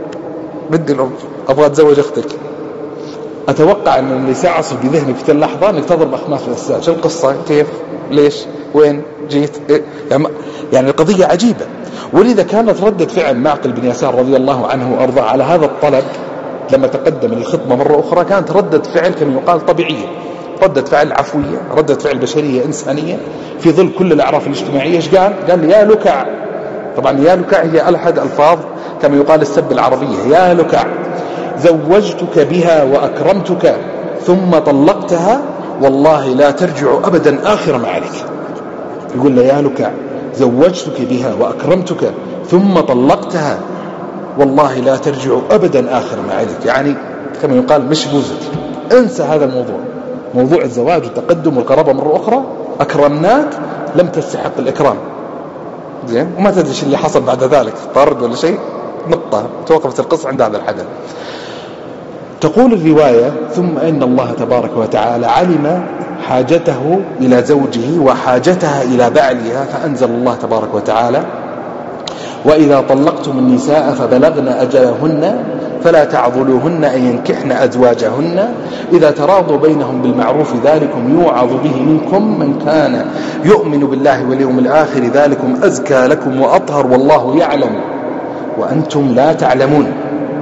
أبغى أتزوج أختك. أتوقع أن اللي سيعصف بذهنك في اللحظة أنك تضرب أخماس الأساس. شو القصة؟ كيف؟ ليش؟ وين؟ جيت؟ يعني القضية عجيبة. ولذا كانت ردة فعل معقل بن يسار رضي الله عنه وأرضاه على هذا الطلب لما تقدم للخطبة مرة أخرى كانت ردة فعل كما يقال طبيعية، ردة فعل عفوية، ردة فعل بشرية إنسانية في ظل كل الأعراف الاجتماعية. إيش قال؟ قال لي: يا لكع. طبعا يا لكع هي ألحد ألفاظ كما يقال السب العربية. يا لكع، زوجتك بها وأكرمتك ثم طلقتها والله لا ترجع أبدا آخر ما عليك. يقول لي: يا لكع، زوجتك بها وأكرمتك ثم طلقتها والله لا ترجع أبدا آخر ما عليك. يعني كما يقال مش بوزتي، انسى هذا الموضوع، موضوع الزواج والتقدم والقرابة مرة أخرى. أكرمناك، لم تستحق الإكرام، زين، وما تدري اللي حصل بعد ذلك، طرد ولا شيء، نقطة، توقفت القصة عند هذا الحدث. تقول الرواية: ثم إن الله تبارك وتعالى علم حاجته إلى زوجه وحاجتها إلى بعلها، فأنزل الله تبارك وتعالى: وإذا طلقتم النساء فبلغن أجلهن فلا تعضلوهن أن ينكحن أزواجهن إذا تراضوا بينهم بالمعروف ذلكم يوعظ به منكم من كان يؤمن بالله واليوم الآخر ذلكم أزكى لكم وأطهر والله يعلم وأنتم لا تعلمون.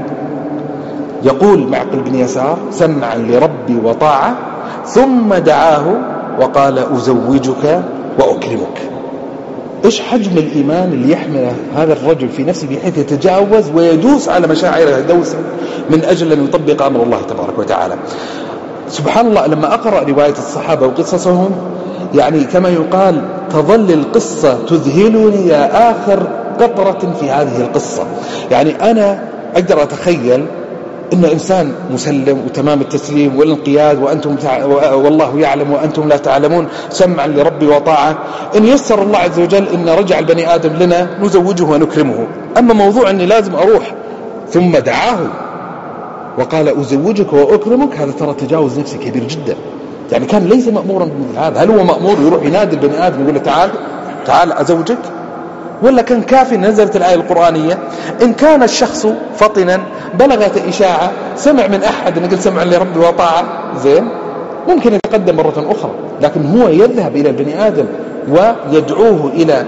يقول معقل بن يسار: سمعا لربي وطاعة، ثم دعاه وقال: أزوجك وأكرمك. إيش حجم الإيمان اللي يحمله هذا الرجل في نفسه بحيث يتجاوز ويدوس على مشاعره دوسا من أجل أن يطبق أمر الله تبارك وتعالى. سبحان الله، لما أقرأ رواية الصحابة وقصصهم يعني كما يقال تظل القصة تذهلني يا آخر قطرة في هذه القصة. يعني أنا أقدر أتخيل إن إنسان مسلم وتمام التسليم والانقياد، وأنتم والله يعلم وأنتم لا تعلمون، سمعا لربي وطاعة، إن يسر الله عز وجل إن رجع البني آدم لنا نزوجه ونكرمه. أما موضوع أني لازم أروح ثم دعاه وقال أزوجك وأكرمك، هذا ترى تجاوز نفسي كبير جدا. يعني كان ليس مأمورا بمثل هذا. هل هو مأمور يروح ينادي البني آدم يقول له تعال أزوجك؟ ولا كان كافي نزلت الآية القرآنية؟ إن كان الشخص فطنا بلغت إشاعة سمع من أحد أن يقول سمع لربي وطاعة، زين، ممكن يتقدم مرة أخرى، لكن هو يذهب إلى البني آدم ويدعوه إلى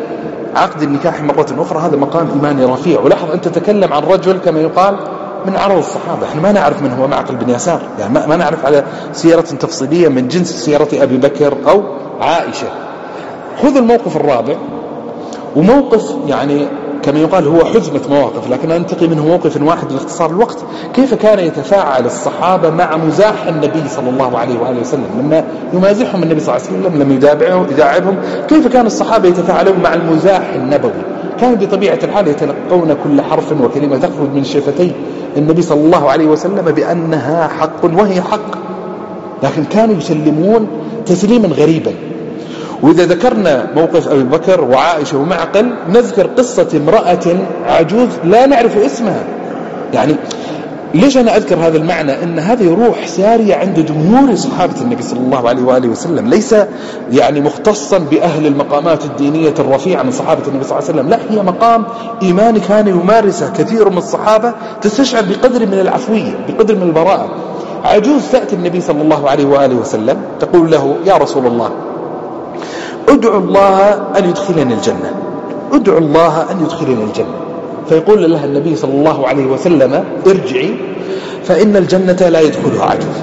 عقد النكاح مرة أخرى هذا مقام إيماني رفيع. ولاحظ أنت تتكلم عن رجل كما يقال من عرض الصحابة، احنا ما نعرف من هو معقل بن يسار، يعني ما نعرف على سيرة تفصيلية من جنس سيرة أبي بكر أو عائشة. خذ الموقف الرابع، وموقف يعني كما يقال هو حزمة مواقف، لكن أنتقي منه موقف واحد لاختصار الوقت. كيف كان يتفاعل الصحابة مع مزاح النبي صلى الله عليه وآله وسلم لما يمازحهم النبي صلى الله عليه وسلم، لما يداعبهم، كيف كان الصحابة يتفاعلون مع المزاح النبوي؟ كانوا بطبيعة الحال يتلقون كل حرف وكلمة تخرج من شفتي النبي صلى الله عليه وسلم بأنها حق وهي حق، لكن كانوا يسلمون تسليما غريبا. وإذا ذكرنا موقف أبي بكر وعائشة ومعقل نذكر قصة امرأة عجوز لا نعرف اسمها. يعني ليش أنا أذكر هذا المعنى؟ أن هذه روح سارية عند جمهور صحابة النبي صلى الله عليه وآله وسلم، ليس يعني مختصا بأهل المقامات الدينية الرفيعة من صحابة النبي صلى الله عليه وسلم، لا، هي مقام إيماني كان يمارسه كثير من الصحابة، تستشعر بقدر من العفوية، بقدر من البراءة. عجوز تأتي النبي صلى الله عليه وآله وسلم تقول له: يا رسول الله، ادعو الله أن يدخلني الجنة، ادعو الله أن يدخلني الجنة. فيقول لها النبي صلى الله عليه وسلم: ارجعي فإن الجنة لا يدخلها عجوز.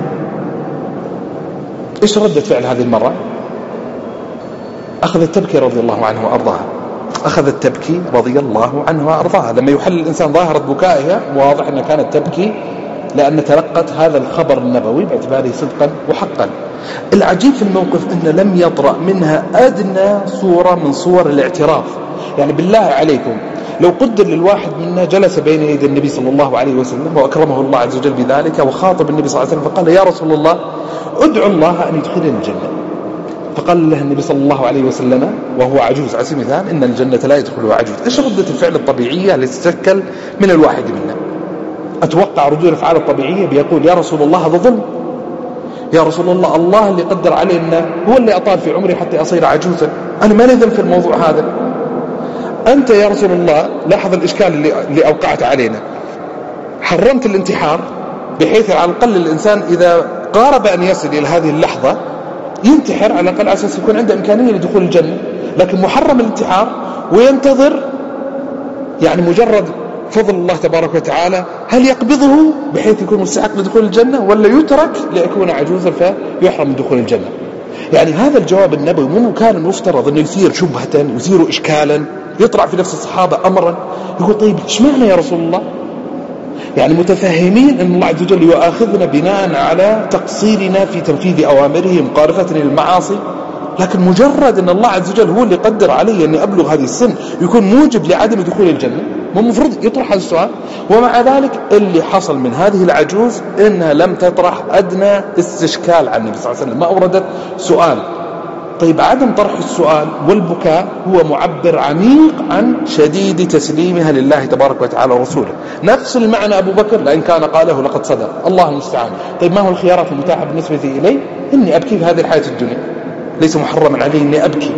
إيش ردة فعل هذه المرة؟ أخذت تبكي رضي الله عنها وأرضاها، أخذت تبكي رضي الله عنها وأرضاها. لما يحل الإنسان ظاهرة بكائها واضح أنها كانت تبكي لأن تلقت هذا الخبر النبوي باعتباره صدقا وحقا. العجيب في الموقف أن لم يطرأ منها أدنى صورة من صور الاعتراف. يعني بالله عليكم لو قدر للواحد منا جلس بين يدي النبي صلى الله عليه وسلم وأكرمه الله عز وجل بذلك وخاطب النبي صلى الله عليه وسلم فقال: يا رسول الله، ادعو الله أن يدخلني الجنة. فقال له النبي صلى الله عليه وسلم وهو عجوز على سبيل المثال: إن الجنة لا يدخلها عجوز. إيش ردة الفعل الطبيعية اللي تتشكل من الواحد منا؟ أتوقع ردود الأفعال الطبيعية بيقول: يا رسول الله، هذا ظلم، يا رسول الله، الله اللي قدر علي إنه هو اللي أطال في عمري حتى أصير عجوزا، أنا ما لي ذنب في الموضوع هذا. أنت يا رسول الله لاحظ الإشكال اللي أوقعت علينا، حرمت الانتحار بحيث على الأقل الإنسان إذا قارب أن يصل إلى هذه اللحظة ينتحر على الأقل أساس يكون عنده إمكانية لدخول الجنة، لكن محرم الانتحار وينتظر يعني مجرد فضل الله تبارك وتعالى هل يقبضه بحيث يكون مستحق لدخول الجنة ولا يترك ليكون عجوزا فيحرم من دخول الجنة. يعني هذا الجواب النبوي مو كان المفترض أنه يثير شبهة، يثير إشكالا، يطرح في نفس الصحابة أمرا، يقول: طيب إيش معنى يا رسول الله؟ يعني متفاهمين أن الله عز وجل يؤاخذنا بناء على تقصيرنا في تنفيذ أوامره مقارفتنا للمعاصي، لكن مجرد أن الله عز وجل هو اللي قدر علي أني أبلغ هذه السن يكون موجب لعدم دخول الجنة، مو المفروض يطرح هذا السؤال؟ ومع ذلك اللي حصل من هذه العجوز إنها لم تطرح أدنى استشكال عن النبي صلى الله عليه وسلم، ما أوردت سؤال. طيب عدم طرح السؤال والبكاء هو معبر عميق عن شديد تسليمها لله تبارك وتعالى ورسوله. نفس المعنى أبو بكر: لأن كان قاله لقد صدق، الله المستعان. طيب ما هو الخيارات المتاحة بالنسبة إلي؟ إني أبكي في هذه الحياة الدنيا، ليس محرما علي إني أبكي.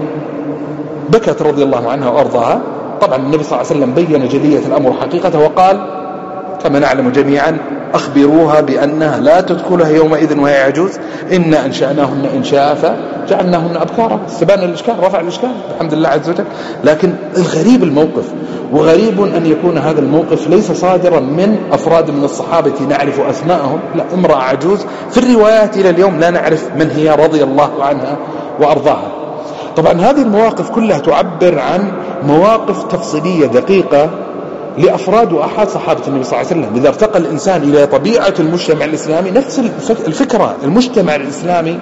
بكت رضي الله عنها وأرضاها. طبعا النبي صلى الله عليه وسلم بين جلية الأمر حقيقته وقال كما نعلم جميعا: أخبروها بأنها لا تدخلها يومئذ وهي عجوز، إن أنشأناهن إنشاء فجعلناهن أبكارا. استبان الإشكال، رفع الإشكال بحمد الله عز وجل. لكن الغريب الموقف، وغريب أن يكون هذا الموقف ليس صادرا من أفراد من الصحابة نعرف أسماءهم، لا، امرأة عجوز في الروايات إلى اليوم لا نعرف من هي رضي الله عنها وأرضاها. طبعا هذه المواقف كلها تعبر عن مواقف تفصيلية دقيقة لأفراد وأحد صحابة النبي صلى الله عليه وسلم. إذا ارتقى الإنسان إلى طبيعة المجتمع الإسلامي نفس الفكرة، المجتمع الإسلامي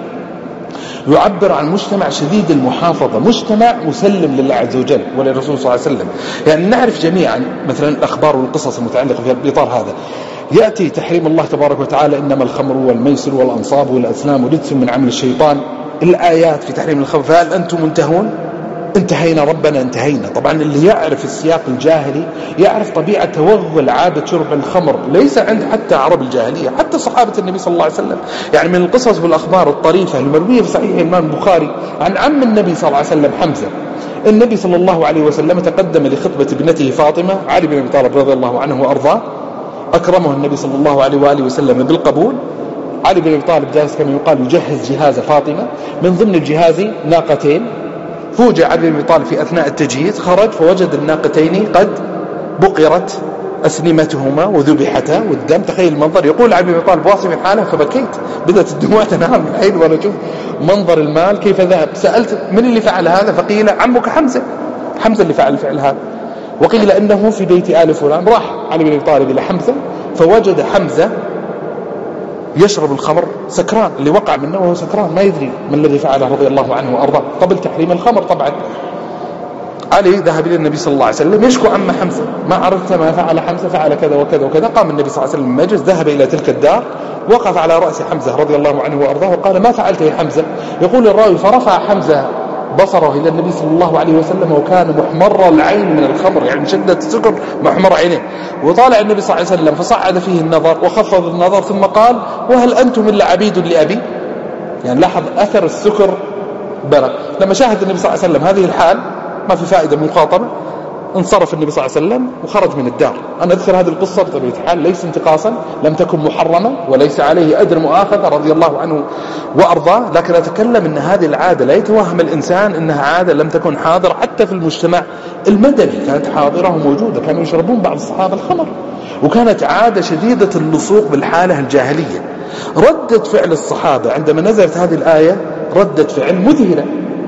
يعبر عن مجتمع شديد المحافظة، مجتمع مسلم لله عز وجل وللرسول صلى الله عليه وسلم. يعني نعرف جميعا مثلا الأخبار والقصص المتعلقة في الإطار هذا، يأتي تحريم الله تبارك وتعالى: إنما الخمر والميسر والأنصاب والأزلام رجس من عمل الشيطان. الآيات في تحريم الخمر: فهل أنتم منتهون؟ انتهينا ربنا انتهينا. طبعا اللي يعرف السياق الجاهلي يعرف طبيعة توغل عادة شرب الخمر ليس عند حتى عرب الجاهلية، حتى صحابة النبي صلى الله عليه وسلم. يعني من القصص والأخبار الطريفة المروية في صحيح الإمام البخاري عن عم النبي صلى الله عليه وسلم حمزة، النبي صلى الله عليه وسلم تقدم لخطبة ابنته فاطمة، علي بن أبي طالب رضي الله عنه وأرضاه، أكرمه النبي صلى الله عليه وآله وسلم بالقبول. علي بن أبي طالب جالس كما يقال يجهز جهاز فاطمة، من ضمن الجهاز ناقتين فوجئ علي بن أبي طالب في أثناء التجهيز، خرج فوجد الناقتين قد بقرت أسنمتهما وذبحتا والدم. تخيل المنظر. يقول علي بن أبي طالب واصف حاله فبكيت، بدأت الدموع تنهال من العين وأنا أشوف منظر المال كيف ذهب. سألت من اللي فعل هذا؟ فقيل عمك حمزة اللي فعل هذا، وقيل إنه في بيت آل فلان. راح علي بن أبي طالب إلى حمزة فوجد حمزة يشرب الخمر سكران، اللي وقع منه وهو سكران ما يدري ما الذي فعله رضي الله عنه وأرضاه قبل تحريم الخمر طبعا. علي ذهب إلى النبي صلى الله عليه وسلم يشكو عم حمزة، ما عرفت ما فعل حمزة، فعل كذا وكذا وكذا. قام النبي صلى الله عليه وسلم من المجلس، ذهب إلى تلك الدار، وقف على رأس حمزة رضي الله عنه وأرضاه وقال ما فعلت يا حمزة؟ يقول الراوي فرفع حمزة بصره إلى النبي صلى الله عليه وسلم وكان محمر العين من الخمر، يعني من شدة السكر محمر عينه. وطالع النبي صلى الله عليه وسلم فصعد فيه النظر وخفض النظر ثم قال وهل أنتم إلا عبيد لأبي؟ يعني لاحظ أثر السكر برق. لما شاهد النبي صلى الله عليه وسلم هذه الحال ما في فائدة من مخاطبة، انصرف النبي صلى الله عليه وسلم وخرج من الدار. أنا أذكر هذه القصة بطبيعة الحال ليس انتقاصا، لم تكن محرمة وليس عليه أجر مؤاخذة رضي الله عنه وأرضاه، لكن أتكلم أن هذه العادة لا يتوهم الإنسان أنها عادة لم تكن حاضرة حتى في المجتمع المدني، كانت حاضرة وموجودة، كانوا يشربون بعض الصحابة الخمر، وكانت عادة شديدة اللصوق بالحالة الجاهلية. ردة فعل الصحابة عندما نزلت هذه الآية ردة فعل مذهلة.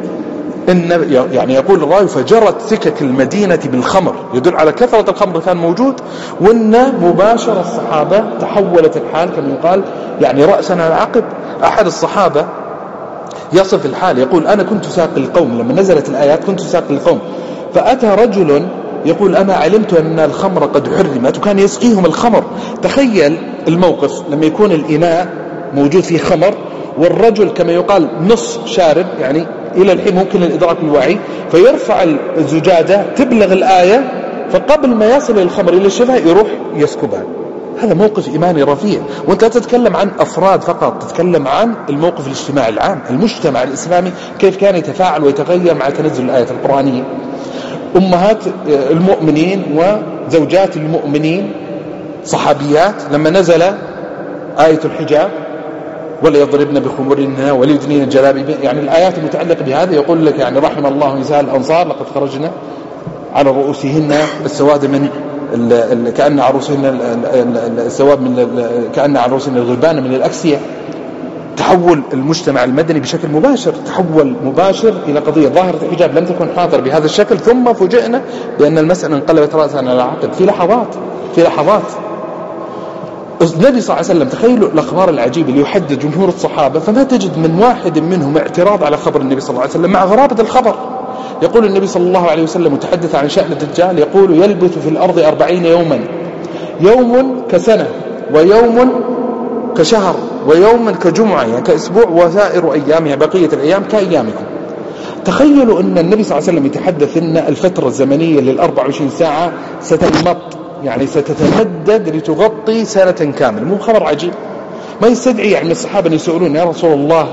يعني يقول الراوي فجرت سكك المدينة بالخمر، يدل على كثرة الخمر كان موجود، وأن مباشرة الصحابة تحولت الحال كما يقال يعني رأسا على عقب. أحد الصحابة يصف الحال يقول أنا كنت ساقي القوم لما نزلت الآيات، كنت ساقي القوم فأتى رجل يقول أنا علمت أن الخمر قد حرمت، وكان يسقيهم الخمر. تخيل الموقف لما يكون الإناء موجود فيه خمر والرجل كما يقال نص شارب، يعني إلى الحين ممكن الإدراك الوعي، فيرفع الزجاجة تبلغ الآية، فقبل ما يصل الخمر إلى الشفاه يروح يسكبها. هذا موقف إيماني رفيع، وانت لا تتكلم عن أفراد فقط، تتكلم عن الموقف الاجتماعي العام، المجتمع الإسلامي كيف كان يتفاعل ويتغير مع تنزل الآية القرآنية. أمهات المؤمنين وزوجات المؤمنين صحابيات لما نزل آية الحجاب ولا يضربن بخمرهن ولا يدنين الجلابيب، يعني الآيات المتعلقة بهذا يقول لك يعني رحم الله نساء الأنصار لقد خرجنا على رؤوسهن السواد من كأن عروسهن السواد من كأن عروسهن الغلبان من الأكسية. تحول المجتمع المدني بشكل مباشر، تحول مباشر إلى قضية ظاهرة الحجاب لم تكن حاضر بهذا الشكل، ثم فوجئنا بأن المسألة انقلبت رأسا على عقب في لحظات. النبي صلى الله عليه وسلم تخيلوا الأخبار العجيبة اللي يحدث جمهور الصحابة، فما تجد من واحد منهم اعتراض على خبر النبي صلى الله عليه وسلم مع غرابة الخبر. يقول النبي صلى الله عليه وسلم متحدث عن شأن الدجال يقول يلبث في الأرض 40 يوما، يوم كسنة ويوم كشهر ويوم كجمعة، يعني كأسبوع، وسائر أيامها بقية الأيام كأيامكم. تخيلوا أن النبي صلى الله عليه وسلم يتحدث أن الفترة الزمنية لل24 ساعة ستنمط، يعني ستتمدد لتغطي سنة كاملة. مو خبر عجيب؟ ما يستدعي يعني الصحابة أن يسألون يا رسول الله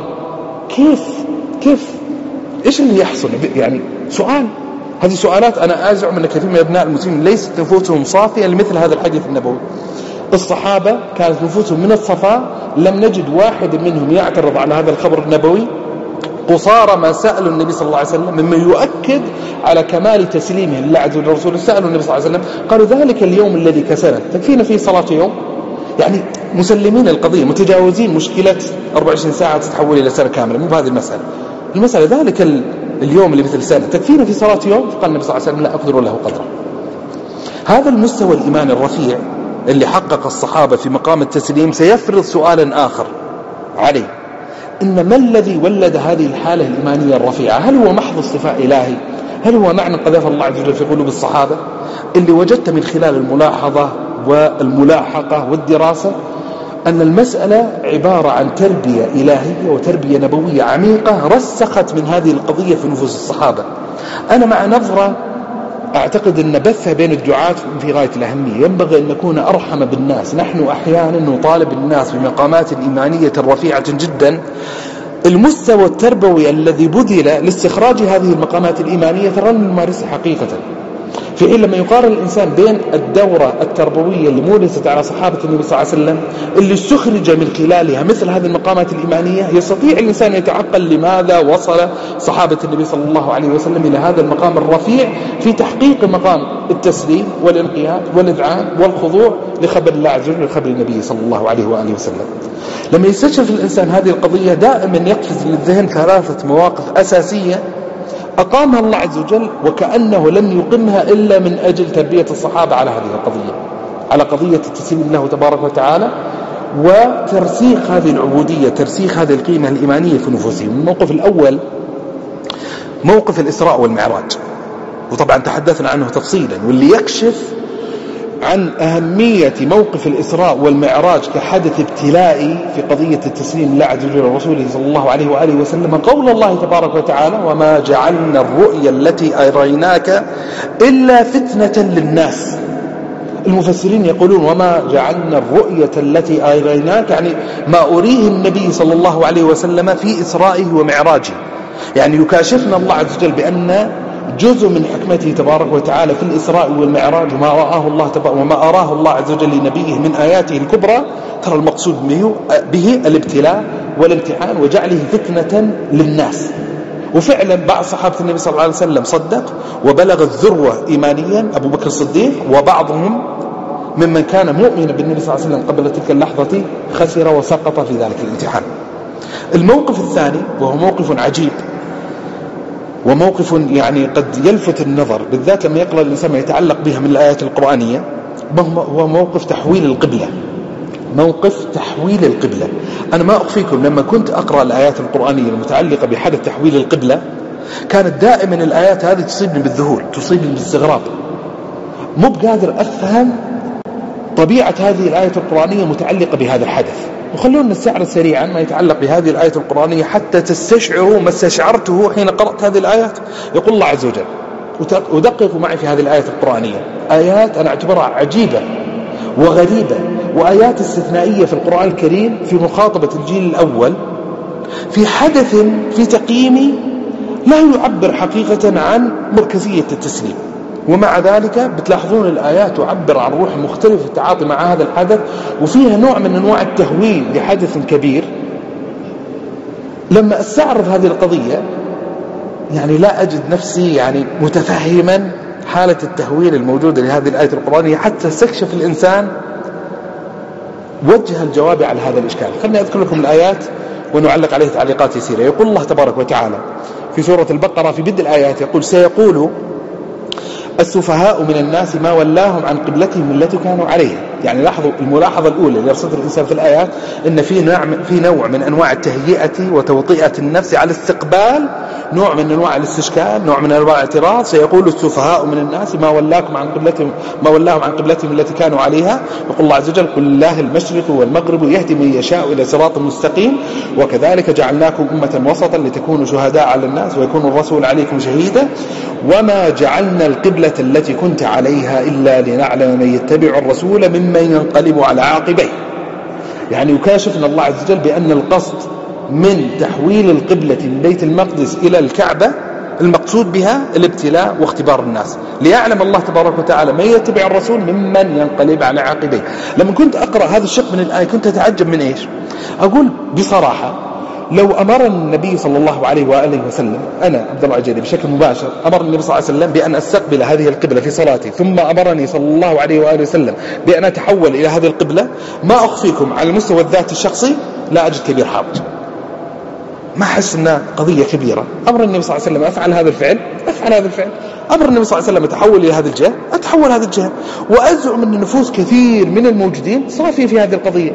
كيف إيش اللي يحصل؟ يعني سؤال، هذه سؤالات أنا أزعم أن كثير من أبناء المسلمين ليست نفوسهم صافية لمثل هذا الحديث النبوي. الصحابة كانت نفوسهم من الصفاء، لم نجد واحد منهم يعترض على هذا الخبر النبوي قصارى ما سألوا النبي صلى الله عليه وسلم، مما يؤكد على كمال تسليمه لله عز وجل والرسول. سألوا النبي صلى الله عليه وسلم قالوا ذلك اليوم الذي كسنا تكفينا فيه صلاة يوم، يعني مسلمين القضية، متجاوزين مشكلة 24 ساعة تتحول إلى سنة كاملة. مو بهذه المسألة ذلك اليوم اللي مثل سنة تكفينا في صلاة يوم. فقال النبي صلى الله عليه وسلم لا أقدر له قدره. هذا المستوى الإيمان الرفيع اللي حقق الصحابة في مقام التسليم سيفرض سؤالا آخر عليه، إن ما الذي ولد هذه الحالة الإيمانية الرفيعة؟ هل هو محض اصطفاء إلهي؟ هل هو معنى قذف الله عز وجل في قلوب الصحابة؟ اللي وجدت من خلال الملاحظة والملاحقة والدراسة أن المسألة عبارة عن تربية إلهية وتربية نبوية عميقة رسخت من هذه القضية في نفوس الصحابة. أنا مع نظرة أعتقد أن بثها بين الدعاة في غاية الأهمية. ينبغي أن نكون أرحم بالناس. نحن أحيانا نطالب الناس بمقامات إيمانية رفيعة جدا. المستوى التربوي الذي بذل لاستخراج هذه المقامات الإيمانية ترى نمارسها حقيقة. في حين لما يقارن الإنسان بين الدورة التربوية اللي مورست على صحابة النبي صلى الله عليه وسلم اللي استخرج من خلالها مثل هذه المقامات الإيمانية، يستطيع الإنسان يتعقل لماذا وصل صحابة النبي صلى الله عليه وسلم إلى هذا المقام الرفيع في تحقيق مقام التسليم والانقياد والإذعان والخضوع لخبر الله عز وجل وخبر النبي صلى الله عليه وآله وسلم. لما يستشرف الإنسان هذه القضية دائما يقفز للذهن 3 مواقف أساسية أقامها الله عز وجل وكأنه لم يقمها إلا من أجل تربية الصحابة على هذه القضية، على قضية التسليم له تبارك وتعالى وترسيخ هذه العبودية، ترسيخ هذه القيمة الإيمانية في نفوسهم. الموقف الأول موقف الإسراء والمعراج، وطبعا تحدثنا عنه تفصيلا، واللي يكشف عن أهمية موقف الإسراء والمعراج كحدث ابتلائي في قضية التسليم لله عز وجل ورسوله صلى الله عليه وآله وسلم قول الله تبارك وتعالى: وما جعلنا الرؤيا التي أريناك إلا فتنة للناس. المفسرين يقولون وما جعلنا الرؤية التي أريناك يعني ما أريه النبي صلى الله عليه وسلم في إسرائه ومعراجه، يعني يكاشفنا الله عز وجل بأن جزء من حكمته تبارك وتعالى في الإسراء والمعراج وما أراه الله عز وجل لنبيه من آياته الكبرى، ترى المقصود به الابتلاء والامتحان وجعله فتنة للناس. وفعلا بعض صحابة النبي صلى الله عليه وسلم صدق وبلغ الذروة إيمانيا أبو بكر الصديق، وبعضهم ممن كان مؤمنا بالنبي صلى الله عليه وسلم قبل تلك اللحظة خسر وسقط في ذلك الامتحان. الموقف الثاني وهو موقف عجيب وموقف يعني قد يلفت النظر، بالذات لما يقرأ الإنسان ما يتعلق بها من الآيات القرآنية، هو موقف تحويل القبلة. موقف تحويل القبلة. أنا ما أخفيكم لما كنت أقرأ الآيات القرآنية المتعلقة بحدث تحويل القبلة كانت دائما الآيات هذه تصيبني بالذهول، تصيبني بالاستغراب، مو بقادر أفهم طبيعة هذه الآية القرآنية متعلقة بهذا الحدث. وخلونا نستعرض سريعا ما يتعلق بهذه الآية القرآنية حتى تستشعروا ما استشعرته حين قرأت هذه الآيات. يقول الله عز وجل، ودققوا معي في هذه الآية القرآنية، آيات أنا أعتبرها عجيبة وغريبة وآيات استثنائية في القرآن الكريم في مخاطبة الجيل الأول في حدث في تقييمي لا يعبر حقيقة عن مركزية التسليم، ومع ذلك بتلاحظون الآيات تعبر عن روح مختلفة في التعاطي مع هذا الحدث، وفيها نوع من أنواع التهويل لحدث كبير. لما أستعرض هذه القضية يعني لا أجد نفسي يعني متفهما حالة التهويل الموجودة لهذه الآية القرآنية حتى استكشف الإنسان وجه الجواب على هذا الإشكال. خلني أذكر لكم الآيات ونعلق عليه تعليقات يسيرة. يقول الله تبارك وتعالى في سورة البقرة في بدء الآيات يقول: سيقول السفهاء من الناس ما ولاهم عن قبلتهم التي كانوا عليها. يعني لاحظوا الملاحظة الأولى اللي يرصدها الإنسان في الآيات إن في نوع من أنواع التهيئة وتوطئة النفس على استقبال نوع من أنواع الاستشكال، نوع من أنواع الاعتراض. سيقول السفهاء من الناس ما ولاهم عن قبلتهم التي كانوا عليها. يقول الله عز وجل: قل الله المشرق والمغرب يهدي من يشاء إلى صراط مستقيم وكذلك جعلناكم أمة وسطا لتكونوا شهداء على الناس ويكون الرسول عليكم شهيدا وما جعلنا القبلة التي كنت عليها إلا لنعلم من يتبع الرسول ممن ينقلب على عاقبيه. يعني يكاشفنا الله عز وجل بأن القصد من تحويل القبلة من بيت المقدس إلى الكعبة المقصود بها الابتلاء واختبار الناس، ليعلم الله تبارك وتعالى من يتبع الرسول ممن ينقلب على عاقبيه. لما كنت أقرأ هذا الشق من الآية كنت أتعجب من إيش؟ أقول بصراحة لو أمر النبي صلى الله عليه وآله وسلم، أنا عبد الله العجيري بشكل مباشر أمر النبي صلى الله عليه وسلم بأن أستقبل هذه القبلة في صلاتي، ثم أمرني صلى الله عليه وآله وسلم بأن أتحول إلى هذه القبلة، ما أخفيكم على المستوى الذاتي الشخصي لا أجد كبير حرج، ما أحس أنها قضية كبيرة. أمر النبي صلى الله عليه وسلم أفعل هذا الفعل أفعل هذا الفعل، أمر النبي صلى الله عليه وسلم أتحول إلى هذه الجهة أتحول هذه الجهة، وأزعم أن نفوس كثير من الموجودين صافية في هذه القضية.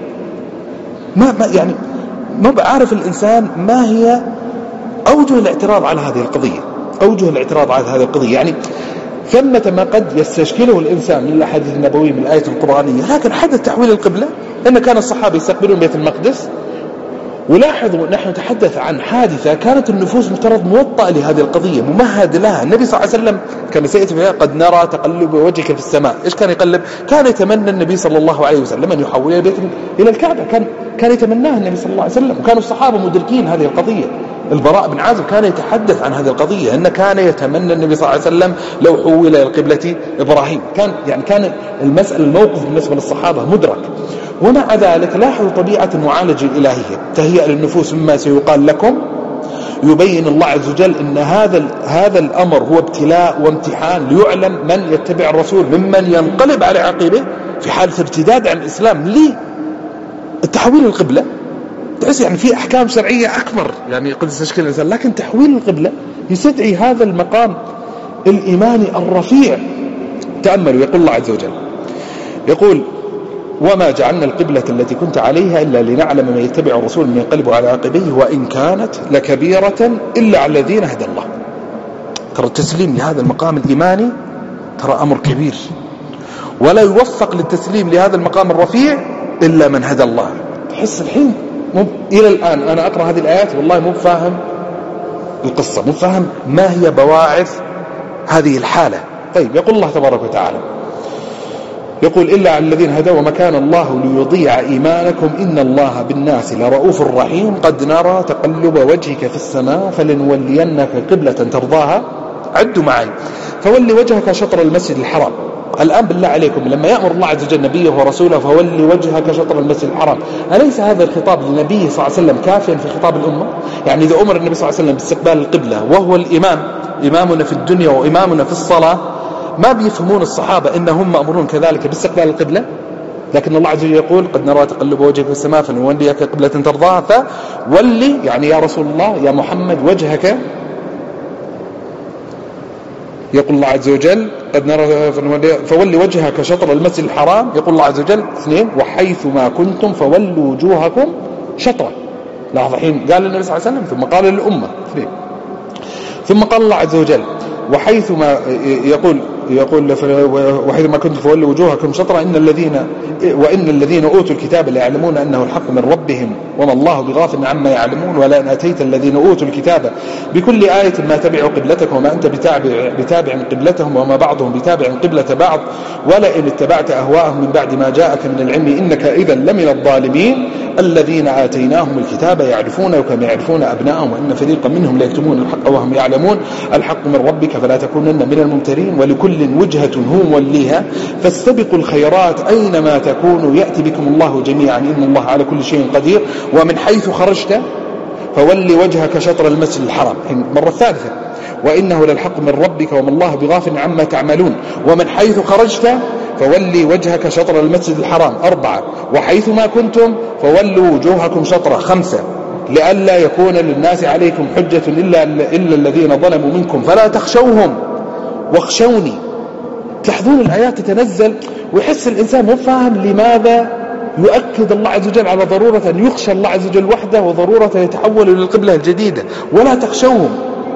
ما بعرف الإنسان ما هي أوجه الاعتراض على هذه القضية، أوجه الاعتراض على هذه القضية. يعني ثمة ما قد يستشكله الإنسان من الأحاديث النبوية من الآية القرآنية، لكن حدث تحويل القبلة أن كان الصحابة يستقبلون بيت المقدس. ولاحظوا نحن نتحدث عن حادثة كانت النفوس مفترض موطأة لهذه القضية، ممهد لها. النبي صلى الله عليه وسلم كما سيأتي فيها: قد نرى تقلب وجهك في السماء. إيش كان يقلب؟ كان يتمنى النبي صلى الله عليه وسلم أن يحول البيت إلى الكعبة، كان يتمناه النبي صلى الله عليه وسلم، وكانوا الصحابة مدركين هذه القضية. البراء بن عازب كان يتحدث عن هذه القضية، أنه كان يتمنى النبي صلى الله عليه وسلم لو حول إلى قبلة إبراهيم. كان المسألة الموقف بالنسبة للصحابة مدرك. ومع ذلك لاحظوا طبيعة المعالجة الإلهية، تهيئ للنفوس مما سيقال لكم، يبين الله عز وجل أن هذا الأمر هو ابتلاء وامتحان ليعلم من يتبع الرسول ممن ينقلب على عقبه في حالة ارتداد عن الإسلام للتحويل القبلة. تحس يعني في أحكام شرعية أكبر يعني قد تشكل الإنسان، لكن تحويل القبلة يستدعي هذا المقام الإيماني الرفيع. تأملوا، يقول الله عز وجل، يقول: وما جعلنا القبلة التي كنت عليها إلا لنعلم من يتبع الرسول من ينقلب على عقبيه وإن كانت لكبيرة إلا على الذين هدى الله. ترى التسليم لهذا المقام الإيماني ترى أمر كبير، ولا يوفق للتسليم لهذا المقام الرفيع إلا من هدى الله. تحس الحين إلى الآن أنا أقرأ هذه الآيات والله مو فاهم القصة، مو فاهم ما هي بواعث هذه الحالة. طيب، يقول الله تبارك وتعالى، يقول: إلا على الذين هدوا وما كان الله ليضيع إيمانكم إن الله بالناس لرؤوف رحيم قد نرى تقلب وجهك في السماء فلنولينك قبلة ترضاها. عدوا معي: فولي وجهك شطر المسجد الحرام. الآن بالله عليكم لما يأمر الله عز وجل نبيه ورسوله فولي وجهك شطر المسجد الحرام، أليس هذا الخطاب للنبي صلى الله عليه وسلم كافيا في خطاب الأمة؟ يعني إذا أمر النبي صلى الله عليه وسلم باستقبال القبلة وهو إمامنا في الدنيا وإمامنا في الصلاة، ما بيفهمون الصحابة إنهم مأمورون كذلك باستقبال القبلة؟ لكن الله عز وجل يقول: قد نرى تقلب وجهك في السماء فنوليك قبلة ترضاها، فولي يعني يا رسول الله يا محمد وجهك. يقول الله عز وجل: قد نرى فولي وجهك شطر المسجد الحرام. يقول الله عز وجل: 2: وحيث ما كنتم فولوا وجوهكم شطره. لاحظ الحين قال النبي صلى الله عليه وسلم ثم قال للأمة 2، ثم قال الله عز وجل: وحيث ما يقول وحيث ما كنتم فولوا وجوهكم شطرة وإن الذين أوتوا الكتاب ليعلمون أنه الحق من ربهم وما الله بغافل عما يعلمون ولئن أتيت الذين أوتوا الكتاب بكل آية ما تبعوا قبلتك وما أنت بتابع قبلتهم وما بعضهم بتابع قبلة بعض ولئن اتبعت أهواءهم من بعد ما جاءك من العلم إنك إذا لمن الظالمين الذين آتيناهم الكتاب يعرفونه كما يعرفون أبناءهم وإن فريقا منهم ليكتمون الحق وهم يعلمون الحق من ربك فلا تكونن من الممترين ولكل وجهة هو موليها فاستبقوا الخيرات أينما تكونوا يأتي بكم الله جميعا إن الله على كل شيء قدير ومن حيث خرجت فولي وجهك شطر المسجد الحرام. مرة ثالثة: وإنه للحق من ربك وما الله بغافل عما تعملون ومن حيث خرجت فولي وجهك شطر المسجد الحرام. 4: وحيث ما كنتم فولوا وجوهكم شطره. 5: لئلا يكون للناس عليكم حجة إلا الذين ظلموا منكم فلا تخشوهم واخشوني. تلاحظون الآيات تتنزل ويحس الإنسان مو فاهم لماذا يؤكد الله عز وجل على ضرورة أن يخشى الله عز وجل وحده وضرورة يتحول للقبلة الجديدة. ولا تخشوهم،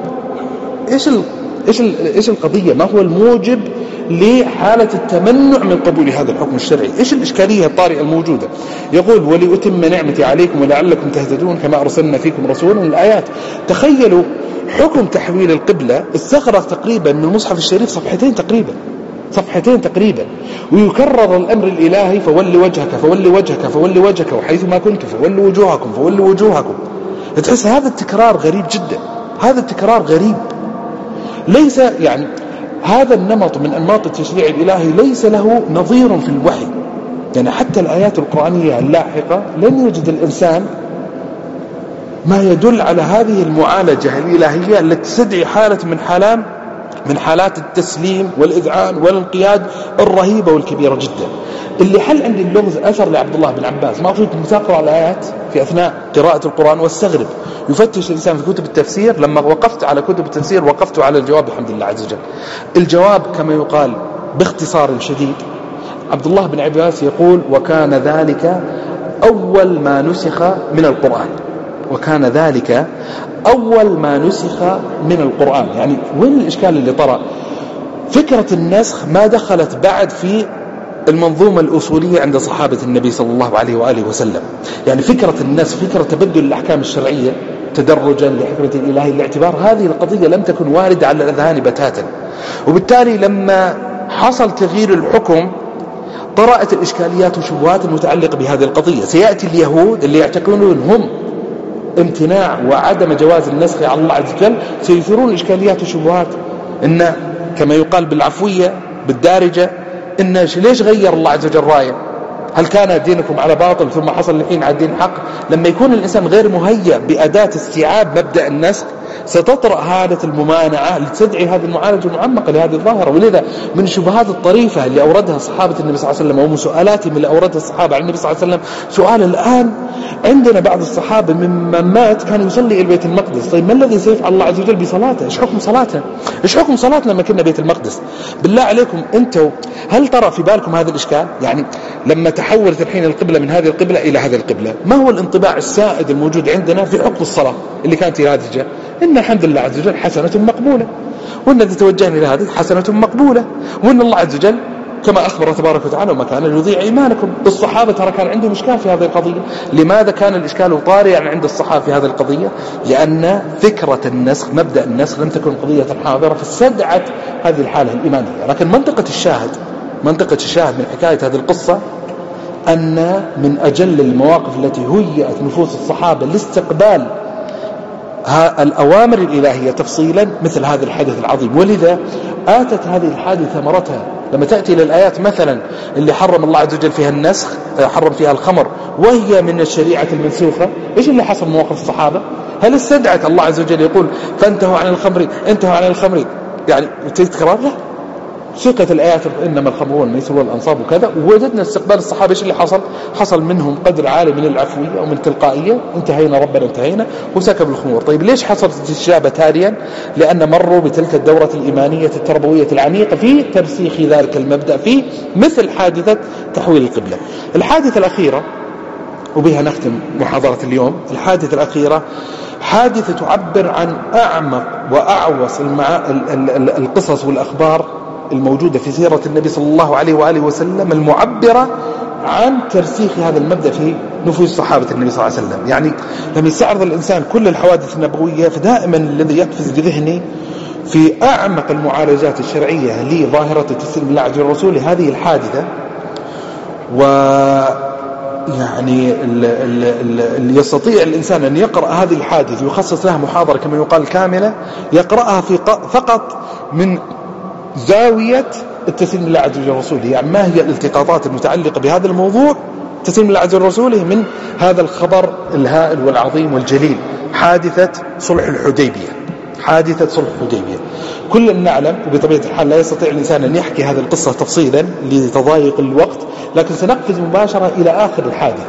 إيش القضية؟ ما هو الموجب لحالة التمنع من قبول هذا الحكم الشرعي؟ إيش الإشكالية الطارئة الموجودة؟ يقول: ولأتم نعمتي عليكم ولعلكم تهتدون كما أرسلنا فيكم رسولا. الآيات تخيلوا حكم تحويل القبلة استغرق تقريبا من المصحف الشريف صفحتين تقريبا ويكرر الأمر الإلهي: فولي وجهك فولي وجهك فولي وجهك وحيث ما كنتم فولوا وجوهكم فولوا وجوهكم. تحس هذا التكرار غريب جدا، هذا التكرار غريب. ليس يعني هذا النمط من أنماط التشريع الإلهي ليس له نظير في الوحي. يعني حتى الآيات القرآنية اللاحقة لن يجد الإنسان ما يدل على هذه المعالجة الإلهية التي تستدعي حالة من حالات التسليم والإذعان والانقياد الرهيبة والكبيرة جدا. اللي حل عندي اللغز أثر لعبد الله بن عباس. ما أريد أن تقرأ الآيات في أثناء قراءة القرآن واستغرب. يفتش الإنسان في كتب التفسير. لما وقفت على كتب التفسير وقفت على الجواب بحمد الله عز وجل. الجواب كما يقال باختصار شديد: عبد الله بن عباس يقول: وكان ذلك أول ما نسخ من القرآن. وكان ذلك أول ما نسخ من القرآن. يعني وين الإشكال اللي طرأ؟ فكرة النسخ ما دخلت بعد في المنظومة الأصولية عند صحابة النبي صلى الله عليه وآله وسلم. يعني فكرة النسخ، فكرة تبدل الأحكام الشرعية تدرجا لحكمة الإلهي الاعتبار، هذه القضية لم تكن واردة على الأذهان بتاتا. وبالتالي لما حصل تغيير الحكم طرأت الإشكاليات والشبهات المتعلقة بهذه القضية. سيأتي اليهود اللي يعتقدون هم امتناع وعدم جواز النسخ على الله عز وجل سيثيرون إشكاليات وشبهات. إن كما يقال بالعفوية بالدارجة إن ليش غير الله عز وجل رايه؟ هل كان دينكم على باطل ثم حصل الحين على الدين حق؟ لما يكون الإنسان غير مهيأ بأداة استيعاب مبدأ النسخ ستطرأ هالة الممانعة لتدعي هذه المعالجة المعمقة لهذه الظاهرة. ولذا من الشبهات الطريفة اللي أوردها صحابة النبي صلى الله عليه وسلم أو من سؤالاتهم اللي أوردها الصحابة عن النبي صلى الله عليه وسلم سؤال الآن عندنا بعض الصحابة ممن مات كان يصلي إلى بيت المقدس. طيب ما الذي سيفعل الله عز وجل بصلاته؟ إيش حكم صلاته؟ إيش حكم صلاتنا لما كنا بيت المقدس؟ بالله عليكم أنتوا هل ترى في بالكم هذا الإشكال؟ يعني لما تحولت الحين القبلة من هذه القبلة إلى هذه القبلة ما هو الانطباع السائد الموجود عندنا في حكم الصلاة اللي كانت إلى هذه الجهة؟ إن الحمد لله عز وجل حسنة مقبولة، وإن الذي توجهنا إلى هذه حسنة مقبولة، وإن الله عز وجل كما أخبر تبارك وتعالى وما كان ليضيع إيمانكم. الصحابة ترى كان عندهم إشكال في هذه القضية. لماذا كان الإشكال طارئا عند الصحابة في هذه القضية؟ لأن فكرة النسخ مبدأ النسخ لم تكن قضية حاضرة فاستدعت هذه الحالة الإيمانية. لكن منطقة الشاهد من حكاية هذه القصة أن من أجل المواقف التي هيئت نفوس الصحابة لاستقبال الأوامر الإلهية تفصيلا مثل هذا الحدث العظيم. ولذا آتت هذه الحادثة ثمرتها لما تأتي إلى الآيات مثلا اللي حرم الله عز وجل فيها النسخ، حرم فيها الخمر وهي من الشريعة المنسوخة. إيش اللي حصل مواقف الصحابة؟ هل استدعت الله عز وجل يقول فانتهوا عن الخمر انتهوا عن الخمر يعني تكرار؟ لا، سقط الآيات إنما الخمر والميسر والأنصاب وكذا. ووجدنا استقبال الصحابة إيش اللي حصل منهم قدر عالي من العفوية ومن التلقائية، انتهينا ربنا انتهينا وسكبوا الخمور. طيب ليش حصلت استجابة تاليا؟ لأن مروا بتلك الدورة الإيمانية التربوية العميقة في ترسيخ ذلك المبدأ في مثل حادثة تحويل القبلة. الحادثة الأخيرة وبها نختم محاضرة اليوم، الحادثة الأخيرة حادثة تعبر عن أعمق وأعوص القصص والأخبار الموجودة في سيرة النبي صلى الله عليه وآله وسلم المعبرة عن ترسيخ هذا المبدأ في نفوس صحابة النبي صلى الله عليه وسلم. يعني لما يستعرض الإنسان كل الحوادث النبوية فدائما الذي يقفز بذهني في أعمق المعالجات الشرعية لظاهرة تسليم الله عز وجل هذه الحادثة. ويعني اللي يستطيع الإنسان أن يقرأ هذه الحادثة ويخصص لها محاضرة كما يقال كاملة يقرأها فقط من زاوية التسليم لله عز وجل ورسوله. يعني ما هي الالتقاطات المتعلقة بهذا الموضوع تسليم لله عز وجل ورسوله من هذا الخبر الهائل والعظيم والجليل، حادثة صلح الحديبية. كلنا نعلم وبطبيعة الحال لا يستطيع الإنسان أن يحكي هذه القصة تفصيلا لتضايق الوقت، لكن سنقفز مباشرة إلى آخر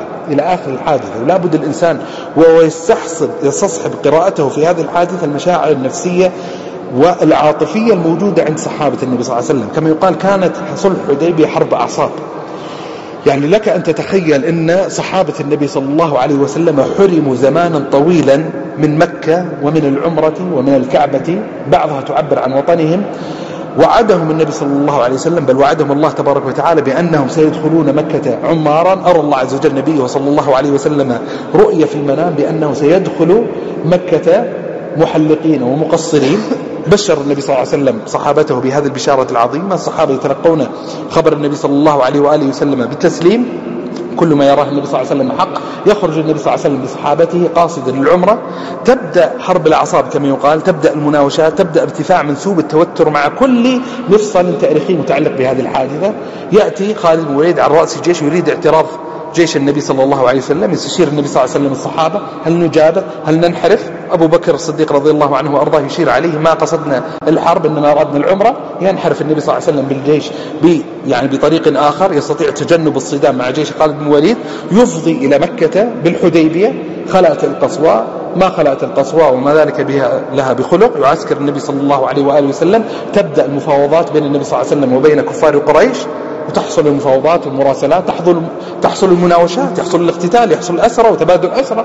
الحادثة. ولا بد الإنسان وهو يستصحب قراءته في هذه الحادثة المشاعر النفسية والعاطفية الموجودة عند صحابة النبي صلى الله عليه وسلم. كما يقال كانت صلح الحديبية حرب أعصاب. يعني لك أن تتخيل أن صحابة النبي صلى الله عليه وسلم حرموا زمانا طويلا من مكة ومن العمرة ومن الكعبة، بعضها تعبر عن وطنهم. وعدهم النبي صلى الله عليه وسلم، بل وعدهم الله تبارك وتعالى بأنهم سيدخلون مكة عمارا. أرى الله عز وجل نبيه صلى الله عليه وسلم رؤية في المنام بأنه سيدخل مكة محلقين ومقصرين. بشر النبي صلى الله عليه وسلم صحابته بهذه البشارة العظيمة. الصحابة يتلقون خبر النبي صلى الله عليه وآله وسلم بالتسليم، كل ما يراه النبي صلى الله عليه وسلم حق. يخرج النبي صلى الله عليه وسلم بصحابته قاصدا للعمرة. تبدأ حرب الأعصاب كما يقال، تبدأ المناوشات، تبدأ ارتفاع منسوب التوتر مع كل مفصل تاريخي متعلق بهذه الحادثة. يأتي خالد بن الوليد على رأس الجيش يريد اعتراض جيش النبي صلى الله عليه وسلم. يستشير النبي صلى الله عليه وسلم الصحابة، هل نجابه هل ننحرف؟ أبو بكر الصديق رضي الله عنه وأرضاه يشير عليه ما قصدنا الحرب إنما أردنا العمرة. ينحرف النبي صلى الله عليه وسلم بالجيش يعني بطريق آخر يستطيع تجنب الصدام مع جيش خالد بن الوليد، يفضي إلى مكة بالحديبية. خلأت القصواء ما خلأت القصواء وما ذلك لها بخلق. يعسكر النبي صلى الله عليه وآله وسلم. تبدأ المفاوضات بين النبي صلى الله عليه وسلم وبين كفار قريش، وتحصل المفاوضات والمراسلات، تحصل المناوشات، يحصل الاقتتال، يحصل الأسرى وتبادل الأسرى،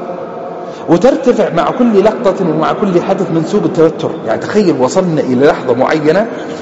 وترتفع مع كل لقطة ومع كل حدث منسوب التوتر. يعني تخيل وصلنا إلى لحظة معينة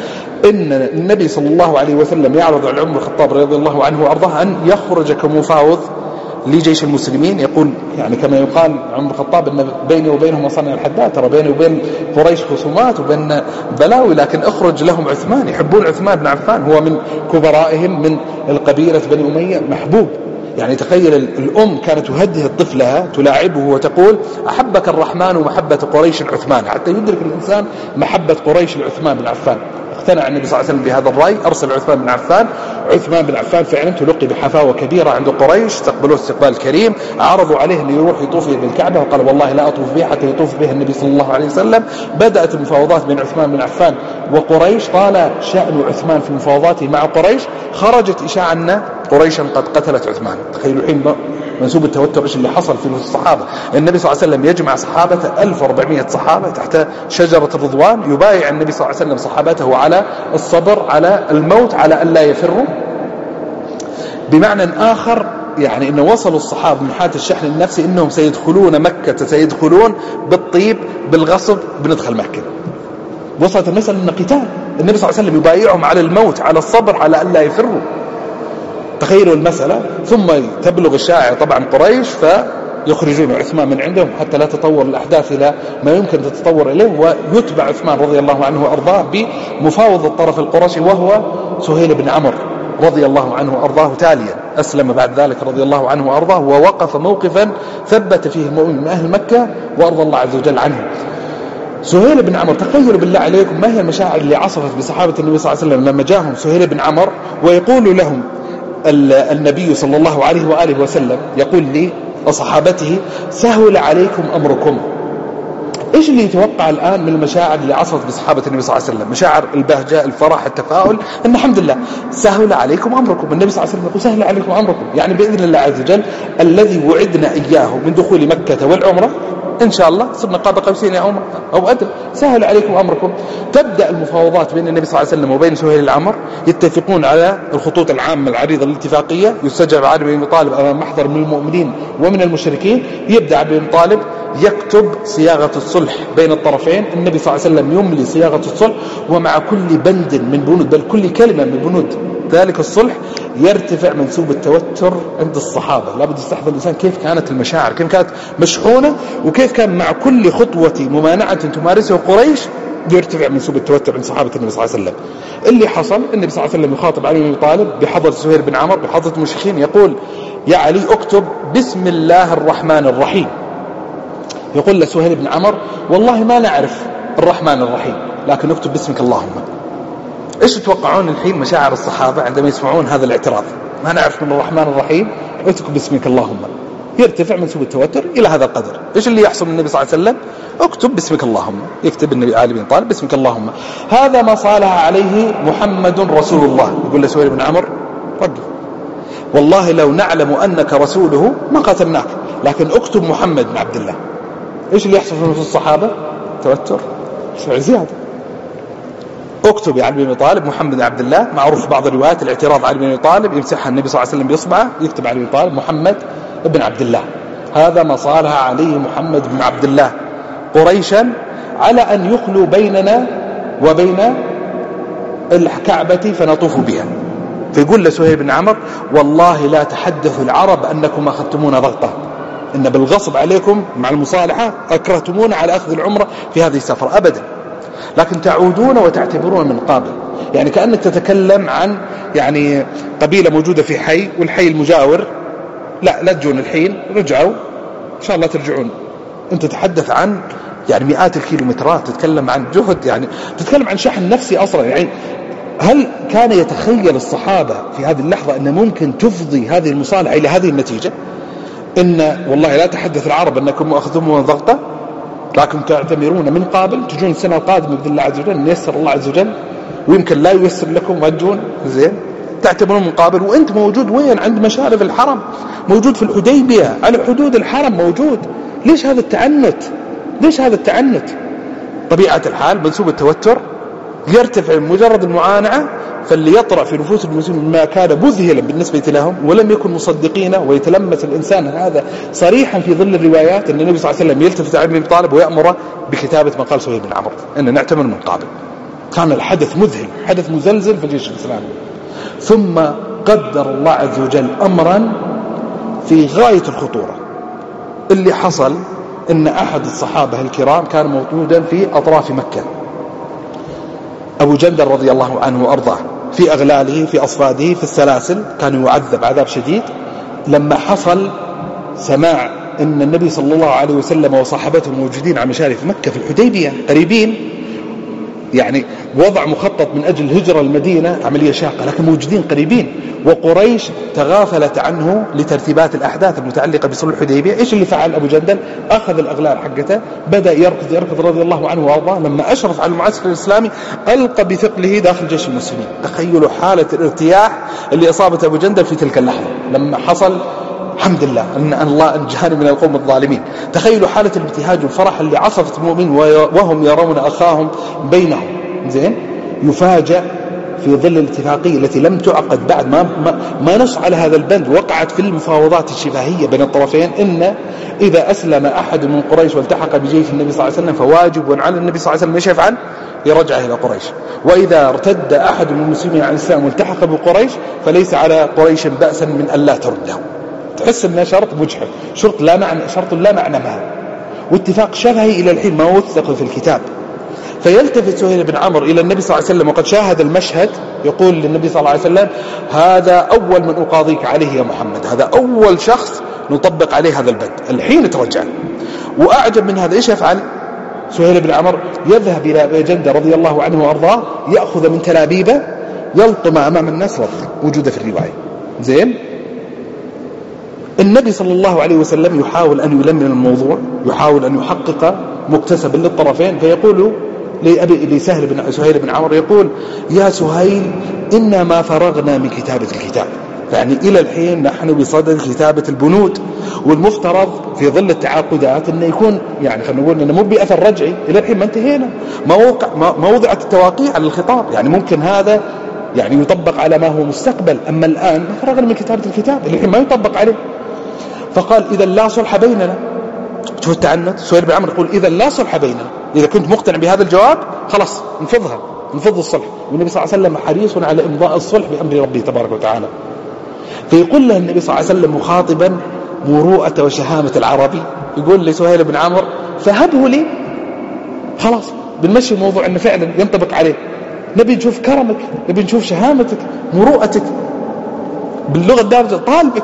إن النبي صلى الله عليه وسلم يعرض على عمر الخطاب رضي الله عنه وأرضاه أن يخرج كمفاوض لجيش المسلمين. يقول يعني كما يقال عمر الخطاب أن بيني وبينهم مصنع الحداد، ترى بيني وبين قريش خصومات وبين بلاوي، لكن اخرج لهم عثمان، يحبون عثمان بن عفان، هو من كبرائهم من القبيلة بني أمية، محبوب. يعني تخيل الأم كانت تهدئ طفلها تلاعبه وتقول أحبك الرحمن ومحبة قريش عثمان، حتى يدرك الإنسان محبة قريش لعثمان بن عفان. اقتنع النبي صلى الله عليه وسلم بهذا الرأي، أرسل عثمان بن عفان. عثمان بن عفان فعلا تلقي بحفاوة كبيرة عند قريش، استقبلوه استقبال كريم، عرضوا عليه أن يروح يطوف بالكعبة وقال والله لا أطوف بها حتى يطوف بها النبي صلى الله عليه وسلم. بدأت المفاوضات بين عثمان بن عفان وقريش، طال شأن عثمان في مفاوضاته مع قريش، خرجت إشاعة أن قريشا قد قتلت عثمان. تخيلوا الحين منسوب التوتر ايش اللي حصل في الصحابة. النبي صلى الله عليه وسلم يجمع صحابته 1400 صحابة تحت شجرة الرضوان، يبايع النبي صلى الله عليه وسلم صحابته على الصبر على الموت على أن لا يفروا. بمعنى آخر يعني إنه وصلوا الصحابة من حالة الشحن النفسي إنهم سيدخلون مكة، سيدخلون بالطيب بالغصب بندخل مكة. وصلت المسألة إن قتال، النبي صلى الله عليه وسلم يبايعهم على الموت على الصبر على أن لا يفروا. تخيلوا المسألة. ثم تبلغ الشائعة طبعا قريش فيخرجون عثمان من عندهم حتى لا تطور الأحداث إلى ما يمكن تتطور إليه، ويتبع عثمان رضي الله عنه وأرضاه بمفاوض الطرف القرشي وهو سهيل بن عمرو رضي الله عنه وأرضاه تاليا. أسلم بعد ذلك رضي الله عنه وأرضاه، ووقف موقفا ثبت فيه مؤمن من أهل مكة وأرضى الله عز وجل عنه. سهيل بن عمرو، تخيلوا بالله عليكم ما هي المشاعر اللي عصفت بصحابة النبي صلى الله عليه وسلم لما جاءهم سهيل بن عمرو ويقول لهم النبي صلى الله عليه وآله وسلم، يقول لي وصحابته سهل عليكم أمركم. إيش اللي يتوقع الآن من المشاعر اللي عصفت بصحابة النبي صلى الله عليه وسلم؟ مشاعر البهجة، الفرح، التفاؤل، إن الحمد لله سهل عليكم أمركم. النبي صلى الله عليه وسلم يقول سهل عليكم أمركم، يعني بإذن الله عز وجل الذي وعدنا إياه من دخول مكة والعمرة إن شاء الله صرنا قاب قوسين أو أدنى، سهل عليكم أمركم. تبدأ المفاوضات بين النبي صلى الله عليه وسلم وبين سهيل العمر، يتفقون على الخطوط العامة العريضة الاتفاقية، يستجاب علي بن أبي طالب أمام محضر من المؤمنين ومن المشركين، يبدأ علي بن طالب يكتب صياغة الصلح بين الطرفين. النبي صلى الله عليه وسلم يملي صياغة الصلح، ومع كل بند من بنود بل كل كلمة من بنود ذلك الصلح يرتفع منسوب التوتر عند الصحابة. لابد يستحضر الإنسان كيف كانت المشاعر، كيف كانت مشحونة، وكيف كان مع كل خطوة ممانعة تمارسه قريش يرتفع منسوب التوتر عند صحابة النبي صلى الله عليه وسلم. اللي حصل النبي صلى الله عليه وسلم يخاطب علي بن أبي طالب بحضرة سهيل بن عمرو بحضرة المشركين، يقول يا علي اكتب بسم الله الرحمن الرحيم. يقول لسهيل بن عمرو والله ما نعرف الرحمن الرحيم، لكن اكتب باسمك اللهم. ايش تتوقعون الحين مشاعر الصحابة عندما يسمعون هذا الاعتراض؟ ما نعرف من الرحمن الرحيم، اكتب باسمك اللهم. يرتفع منسوب التوتر إلى هذا القدر. ايش اللي يحصل من النبي صلى الله عليه وسلم؟ اكتب باسمك اللهم. يكتب النبي علي بن طالب باسمك اللهم. هذا ما صالح عليه محمد رسول الله. يقول لسهيل بن عمرو وقف، والله لو نعلم أنك رسوله ما قتلناك، لكن اكتب محمد بن عبد الله. ايش اللي يحصل في نفوس الصحابة؟ توتر زيادة. اكتب يا علي بن طالب محمد بن عبد الله. معروف بعض الروايات الاعتراض علي بن طالب يمسحها النبي صلى الله عليه وسلم بإصبعه، يكتب علي بن طالب محمد بن عبد الله. هذا ما صالح عليه محمد بن عبد الله قريشا على أن يخلوا بيننا وبين الكعبة فنطوف بها. فيقول لسهيل بن عمرو والله لا تحدث العرب أنكم أخذتمون ضغطة، إن بالغصب عليكم مع المصالحة أكرهتمون على أخذ العمرة في هذه السفر أبدا، لكن تعودون وتعتبرون من قابل. يعني كأنك تتكلم عن يعني قبيلة موجودة في حي والحي المجاور لا تجون الحين، رجعوا إن شاء الله ترجعون. أنت تتحدث عن يعني مئات الكيلومترات، تتكلم عن جهد، يعني تتكلم عن شحن نفسي أصلا. يعني هل كان يتخيل الصحابة في هذه اللحظة أن ممكن تفضي هذه المصالحة إلى هذه النتيجة؟ إن والله لا تحدث العرب أنكم أخذتمون ضغطة، لكن تعتمرون من قابل، تجون السنة القادمة بإذن الله عز وجل، ييسر الله عز وجل، ويمكن لا ييسر لكم وتجون زين، تعتبرون من قابل. وأنت موجود وين؟ عند مشارف الحرم، موجود في الحديبية على حدود الحرم موجود. ليش هذا التعنت؟ ليش هذا التعنت؟ طبيعة الحال منسوب التوتر يرتفع مجرد المعانعة، فاللي يطرأ في نفوس المسلمين ما كان مذهلا بالنسبة لهم ولم يكن مصدقين. ويتلمس الإنسان هذا صريحا في ظل الروايات أن النبي صلى الله عليه وسلم يلتفت علي بن أبي طالب ويأمر بكتابة ما قال سهيل بن عمرو أن نعتمر من قابل. كان الحدث مذهل، حدث مزلزل في الجيش الإسلامي. ثم قدر الله عز وجل أمرا في غاية الخطورة. اللي حصل أن أحد الصحابة الكرام كان موجودا في أطراف مكة، أبو جندل رضي الله عنه وأرضاه، في أغلاله، في أصفاده، في السلاسل، كان يعذب عذاب شديد. لما حصل سماع أن النبي صلى الله عليه وسلم وصحابته موجودين على مشارف مكة في الحديبية قريبين، يعني وضع مخطط من أجل الهجرة المدينة، عملية شاقة لكن موجودين قريبين، وقريش تغافلت عنه لترتيبات الأحداث المتعلقة بصلح الحديبية. إيش اللي فعل أبو جندل؟ أخذ الأغلال حقته، بدأ يركض رضي الله عنه وأرضاه. لما أشرف على المعسكر الإسلامي ألقى بثقله داخل جيش المسلمين. تخيلوا حالة الارتياح اللي أصابت أبو جندل في تلك اللحظة لما حصل الحمد لله أن الله أنجاني من القوم الظالمين. تخيلوا حالة الابتهاج والفرح اللي عصفت المؤمن وهم يرون أخاهم بينهم. زين، يفاجأ في ظل الاتفاقية التي لم تعقد بعد، ما نص على هذا البند، وقعت في المفاوضات الشفاهية بين الطرفين، إن إذا أسلم أحد من قريش والتحق بجيش النبي صلى الله عليه وسلم فواجب على النبي صلى الله عليه وسلم ايش يفعل؟ يرجعه إلى قريش. وإذا ارتد أحد من المسلمين عن الإسلام والتحق بقريش فليس على قريش بأسا من ألا ترده. تحس أنه شرط مجحف، شرط لا معنى معه، واتفاق شفهي إلى الحين ما وثق في الكتاب. فيلتفت سهيل بن عمرو إلى النبي صلى الله عليه وسلم وقد شاهد المشهد، يقول للنبي صلى الله عليه وسلم: هذا أول من أقاضيك عليه يا محمد، هذا أول شخص نطبق عليه هذا البند، الحين ترجع. وأعجب من هذا إيش يفعل سهيل بن عمرو؟ يذهب إلى أبي جندل رضي الله عنه وأرضاه، يأخذ من تلابيبه، يلطم أمام الناس لطم موجودة في الرواية. زين، النبي صلى الله عليه وسلم يحاول أن يلمن الموضوع، يحاول أن يحقق مكتسبا للطرفين، فيقول سهيل بن عمرو يقول: يا سهيل إنا ما فرغنا من كتابة الكتاب، يعني إلى الحين نحن بصدد كتابة البنود، والمفترض في ظل التعاقدات أنه يكون يعني خلينا نقول أنه مو بأثر رجعي، إلى الحين ما انتهينا، ما وضعت التواقيع على الخطاب، يعني ممكن هذا يعني يطبق على ما هو مستقبل، أما الآن ما فرغنا من كتابة الكتاب، الحين ما يطبق عليه. فقال: إذا لا صلح بيننا. شوف التعنت، سهيل بن عمرو يقول: إذا لا صلح بيننا، إذا كنت مقتنع بهذا الجواب خلاص نفض الصلح. والنبي صلى الله عليه وسلم حريص على إمضاء الصلح بأمر ربه تبارك وتعالى. فيقول له النبي صلى الله عليه وسلم مخاطبا مروءة وشهامة العربي، يقول لسهيل بن عمرو: فهبه لي، خلاص بنمشي الموضوع أنه فعلا ينطبق عليه، نبي نشوف كرمك، نبي نشوف شهامتك، مروءتك، باللغة الدارجة طالبك،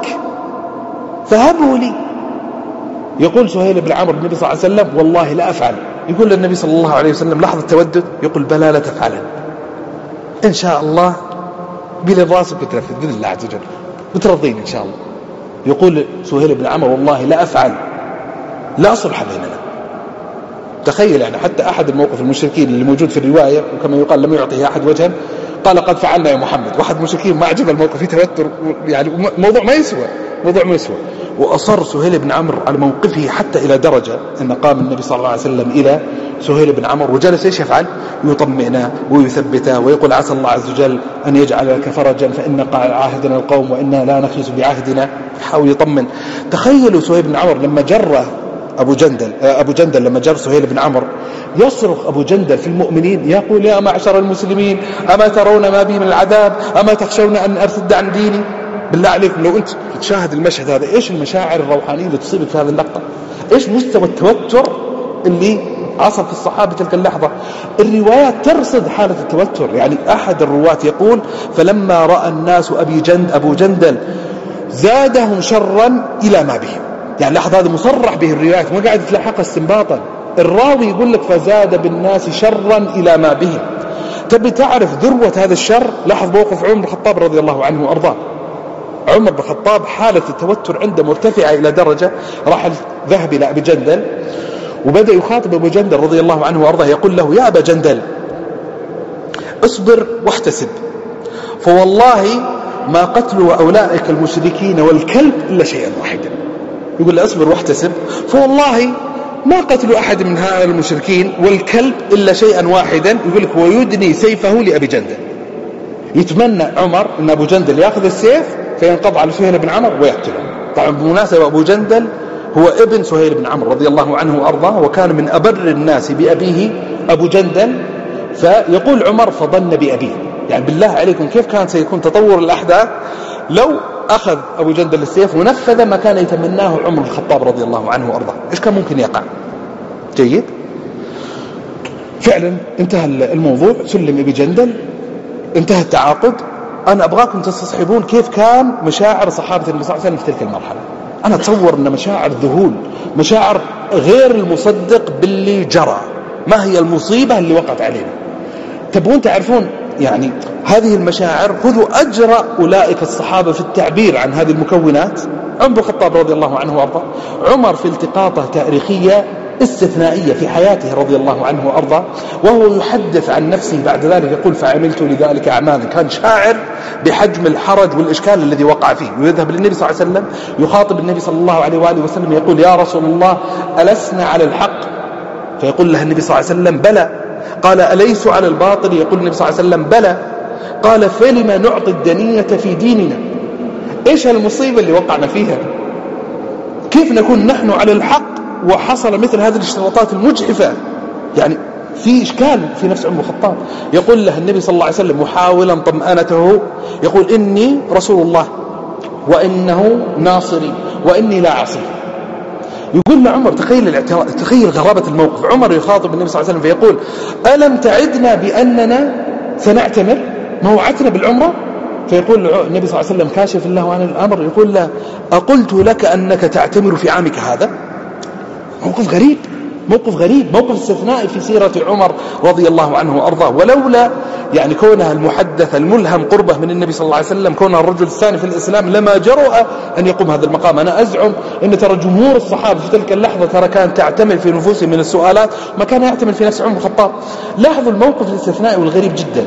فهبه لي. يقول سهيل بن عمرو النبي صلى الله عليه وسلم: والله لا أفعل. يقول للنبي صلى الله عليه وسلم لحظة تودد، يقول: بلى لا تفعلا، إن شاء الله برضاك بتنفذ بإذن الله عز وجل، بترضين إن شاء الله. يقول سهيل بن عمرو: والله لا أفعل، لا صلح بيننا. تخيل يعني حتى أحد الموقف المشركين اللي موجود في الرواية، وكما يقال لم يعطيه أحد وجها، قال: قد فعلنا يا محمد. واحد المشركين ما عجب الموقف، يتوتر، يعني موضوع ما يسوى. وأصر سهيل بن عمرو على موقفه حتى إلى درجة أن قام النبي صلى الله عليه وسلم إلى سهيل بن عمرو وجلس إيش يفعل؟ يطمئنه ويثبته ويقول: عسى الله عز وجل أن يجعل لك فرجا، فإن عاهدنا القوم وإنا لا نخلص بعهدنا. يحاول يطمن. تخيلوا سهيل بن عمرو لما جره أبو جندل لما جر سهيل بن عمرو، يصرخ أبو جندل في المؤمنين يقول: يا معشر المسلمين، أما ترون ما بي من العذاب؟ أما تخشون أن أرتد عن ديني؟ بالله عليكم لو أنت تشاهد المشهد هذا، إيش المشاعر الروحانية اللي تصيبك في هذه اللقطة؟ إيش مستوى التوتر اللي عصف الصحابة تلك اللحظة؟ الروايات ترصد حالة التوتر. يعني أحد الرواة يقول: فلما رأى الناس أبو جندل زادهم شرا إلى ما بهم. يعني لحظة، هذا مصرح به الروايات، ما قاعد تلحق استنباطا. الراوي يقول لك: فزاد بالناس شرا إلى ما بهم. تبي تعرف ذروة هذا الشر؟ لاحظ موقف عمر بن الخطاب رضي الله عنه وأرضاه. عمر بن الخطاب حالة التوتر عنده مرتفعة إلى درجة ذهب إلى أبي جندل وبدأ يخاطب أبو جندل رضي الله عنه وأرضاه، يقول له: يا أبا جندل، اصبر واحتسب، فوالله ما قتلوا أولئك المشركين والكلب إلا شيئا واحدا. يقول له: اصبر واحتسب، فوالله ما قتلوا أحد من هؤلاء المشركين والكلب إلا شيئا واحدا. يقول لك: ويدني سيفه لأبي جندل. يتمنى عمر أن أبو جندل يأخذ السيف فينقض على سهيل بن عمرو ويقتله. طبعا بالمناسبة أبو جندل هو ابن سهيل بن عمرو رضي الله عنه وأرضاه، وكان من أبر الناس بأبيه أبو جندل. فيقول عمر: فظن بأبيه. يعني بالله عليكم كيف كان سيكون تطور الأحداث لو أخذ أبو جندل السيف ونفذ ما كان يتمناه عمر الخطاب رضي الله عنه وأرضاه؟ إيش كان ممكن يقع؟ جيد. فعلا انتهى الموضوع، سلم أبي جندل، انتهى التعاقد، أنا أبغاكم تستصحبون كيف كان مشاعر صحابة النبي صلى الله عليه وسلم في تلك المرحلة. أنا أتصور أن مشاعر ذهول، مشاعر غير المصدق باللي جرى. ما هي المصيبة اللي وقعت علينا؟ تبغون تعرفون يعني هذه المشاعر؟ خذوا أجرأ أولئك الصحابة في التعبير عن هذه المكونات. عمر بن الخطاب رضي الله عنه وأرضاه، عمر في التقاطة تاريخية استثنائية في حياته رضي الله عنه وأرضاه، وهو يحدث عن نفسه بعد ذلك يقول: فعملت لذلك أعمالا. كان شاعر بحجم الحرج والإشكال الذي وقع فيه، ويذهب للنبي صلى الله عليه وسلم يخاطب النبي صلى الله عليه وآله وسلم يقول: يا رسول الله ألسنا على الحق؟ فيقول له النبي صلى الله عليه وسلم: بلى. قال: أليس على الباطل؟ يقول النبي صلى الله عليه وسلم: بلى. قال: فلما نعطي الدنية في ديننا؟ إيش المصيبة اللي وقعنا فيها؟ كيف نكون نحن على الحق وحصل مثل هذه الاشتراطات المجحفة؟ يعني في إشكال في نفس عمر الخطاب. يقول له النبي صلى الله عليه وسلم محاولا طمأنته، يقول: إني رسول الله وإنه ناصري وإني لا عصي. يقول له عمر، تخيل غرابة الموقف. عمر يخاطب النبي صلى الله عليه وسلم فيقول: ألم تعدنا بأننا سنعتمر؟ ما وعدتنا بالعمرة؟ فيقول النبي صلى الله عليه وسلم كاشف الله عن الأمر، يقول له: أقلت لك أنك تعتمر في عامك هذا؟ موقف غريب، موقف غريب، موقف استثنائي في سيرة عمر رضي الله عنه وأرضاه. ولولا يعني كونها المحدث الملهم قربه من النبي صلى الله عليه وسلم، كونها الرجل الثاني في الإسلام، لما جرؤ أن يقوم هذا المقام. أنا أزعم أن ترى جمهور الصحابة في تلك اللحظة ترى كان تعتمل في نفوسهم من السؤالات ما كان يعتمل في نفس عمر الخطاب. لاحظوا الموقف الاستثنائي والغريب جدا.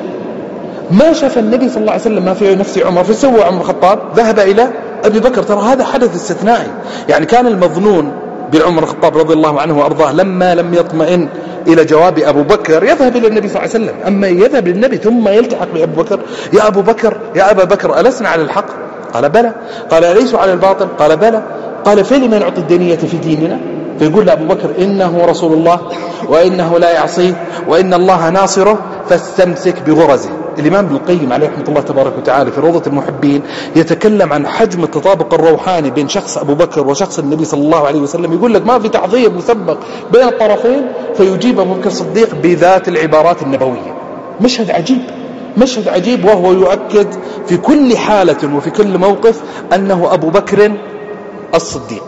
ما شاف النبي صلى الله عليه وسلم ما في نفس عمر، فسوى عمر الخطاب ذهب إلى أبي بكر. ترى هذا حدث استثنائي. يعني كان المظنون بعمر الخطاب رضي الله عنه وأرضاه لما لم يطمئن إلى جواب أبو بكر يذهب إلى النبي صلى الله عليه وسلم. أما يذهب للنبي ثم يلتحق بأبو بكر: يا أبو بكر، يا أبا بكر، ألسنا على الحق؟ قال: بلى. قال: أليسوا على الباطل؟ قال: بلى. قال: فلما نعطي الدنية في ديننا؟ فيقول لأبو بكر: إنه رسول الله وإنه لا يعصيه وإن الله ناصره فاستمسك بغرزه. الإمام ابن القيم عليه رحمة الله تبارك وتعالى في روضة المحبين يتكلم عن حجم التطابق الروحاني بين شخص أبو بكر وشخص النبي صلى الله عليه وسلم. يقول لك ما في تعظيم مسبق بين الطرفين، فيجيب أبو بكر الصديق بذات العبارات النبوية. مشهد عجيب، مشهد عجيب، وهو يؤكد في كل حالة وفي كل موقف أنه أبو بكر الصديق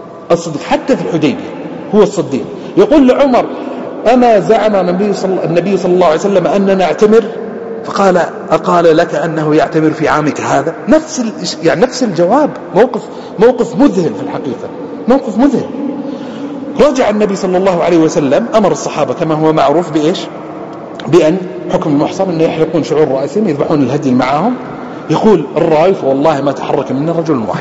حتى في الحديبية هو الصديق. يقول لعمر: أما زعم النبي صلى الله عليه وسلم أننا نعتمر؟ فقال: أقال لك أنه يعتمر في عامك هذا؟ نفس الجواب. موقف مذهل في الحقيقة، موقف مذهل. رجع النبي صلى الله عليه وسلم أمر الصحابة كما هو معروف بإيش؟ بأن حكم المحصر أن يحلقون شعور رأسهم، يذبحون الهدي معهم. يقول الراوي: والله ما تحرك من رجل واحد.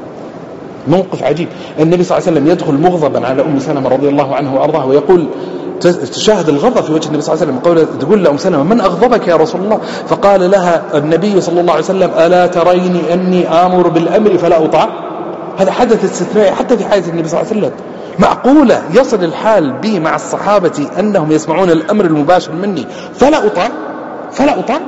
موقف عجيب. النبي صلى الله عليه وسلم يدخل مغضبا على أم سلمة رضي الله عنه وأرضاه، ويقول تشاهد الغضب في وجه النبي صلى الله عليه وسلم. تقول لأم سلمة: من أغضبك يا رسول الله؟ فقال لها النبي صلى الله عليه وسلم: ألا تريني أني آمر بالأمر فلا أطاع؟ هذا حدث استثنائي حتى في حياة النبي صلى الله عليه وسلم. معقولة يصل الحال بي مع الصحابة أنهم يسمعون الأمر المباشر مني فلا أطاع؟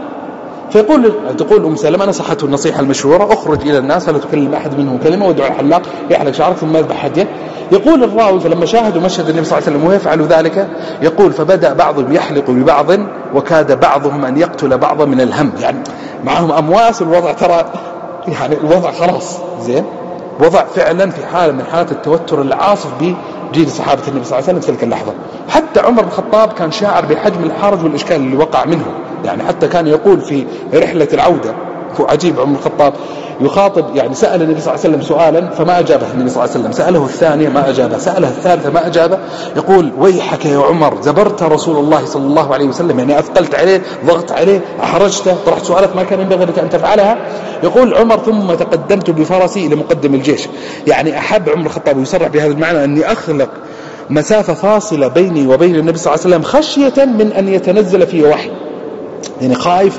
تقول أم سلمة: أنا صحته النصيحة المشهورة: أخرج إلى الناس فلا تكلم أحد منهم كلمة وادعو الحلاق يحلق شعرك ثم يذبح هديه. يقول الراوي: فلما شاهدوا مشهد النبي صلى الله عليه وسلم ويفعل ذلك، يقول: فبدأ بعضهم يحلق ببعض وكاد بعضهم أن يقتل بعضا من الهم. يعني معهم أمواس، الوضع ترى يعني الوضع خلاص زين، وضع فعلا في حالة من حالات التوتر العاصف بجيل صحابة النبي صلى الله عليه وسلم في تلك اللحظة. حتى عمر بن الخطاب كان شاعر بحجم الحرج والإشكال اللي وقع منه. يعني حتى كان يقول في رحلة العودة، هو عجيب عمر الخطاب، يخاطب يعني سأل النبي صلى الله عليه وسلم سؤالا فما أجابه النبي صلى الله عليه وسلم، سأله الثانية ما أجابه، سأله الثالثة ما أجابه. يقول: ويحك يا عمر، زبرت رسول الله صلى الله عليه وسلم، يعني أثقلت عليه، ضغط عليه، أحرجته، طرحت سؤالات ما كان ينبغي لك أن تفعلها. يقول عمر: ثم تقدمت بفرسي إلى مقدم الجيش. يعني أحب عمر الخطاب يصرح بهذا المعنى أني أخلق مسافة فاصلة بيني وبين النبي صلى الله عليه وسلم خشية من أن يتنزل في وحي. يعني خايف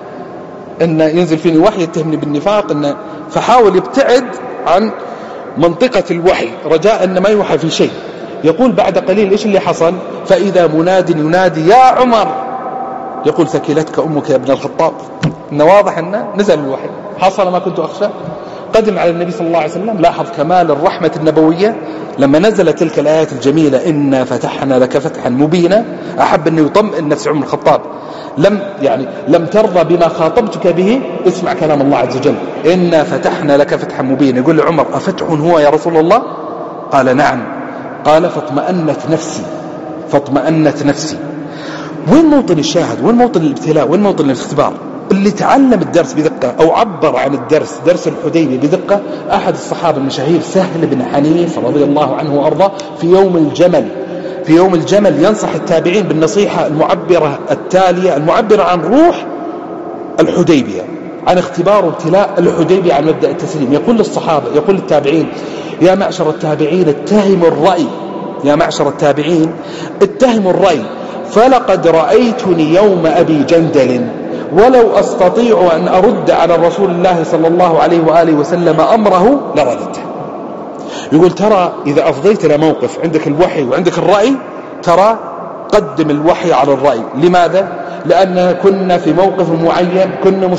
أن ينزل فيني وحي يتهمني بالنفاق، فحاول يبتعد عن منطقة الوحي رجاء أن ما يوحى في شيء. يقول بعد قليل إيش اللي حصل؟ فإذا مناد ينادي: يا عمر. يقول: ثكلتك أمك يا ابن الخطاب. إنه واضح أنه نزل الوحي، حصل ما كنت أخشى. قدم على النبي صلى الله عليه وسلم. لاحظ كمال الرحمة النبوية لما نزلت تلك الآيات الجميلة: إنا فتحنا لك فتحا مبينا. أحب أن يطمئن نفس عمر الخطاب لم ترضى بما خاطبتك به، اسمع كلام الله عز وجل: إنا فتحنا لك فتحا مبينا. يقول لعمر: أفتح هو يا رسول الله؟ قال: نعم. قال: فاطمأنت نفسي. وين موطن الشاهد؟ وين موطن الابتلاء؟ وين موطن الاختبار؟ اللي تعلم الدرس بدقة أو عبر عن الدرس، درس الحديبية، بدقة، أحد الصحابة المشاهير سهل بن حنيف رضي الله عنه وأرضاه، في يوم الجمل ينصح التابعين بالنصيحة المعبرة التالية، المعبرة عن روح الحديبية، عن اختبار وابتلاء الحديبية، عن مبدأ التسليم. يقول للصحابة، يقول للتابعين: يا معشر التابعين اتهموا الرأي، فلقد رأيتني يوم أبي جندل ولو أستطيع أن أرد على رسول الله صلى الله عليه وآله وسلم أمره لردته. يقول: ترى إذا أفضيت إلى موقف عندك الوحي وعندك الرأي، ترى قدم الوحي على الرأي. لماذا؟ لأن كنا في موقف معين، كنا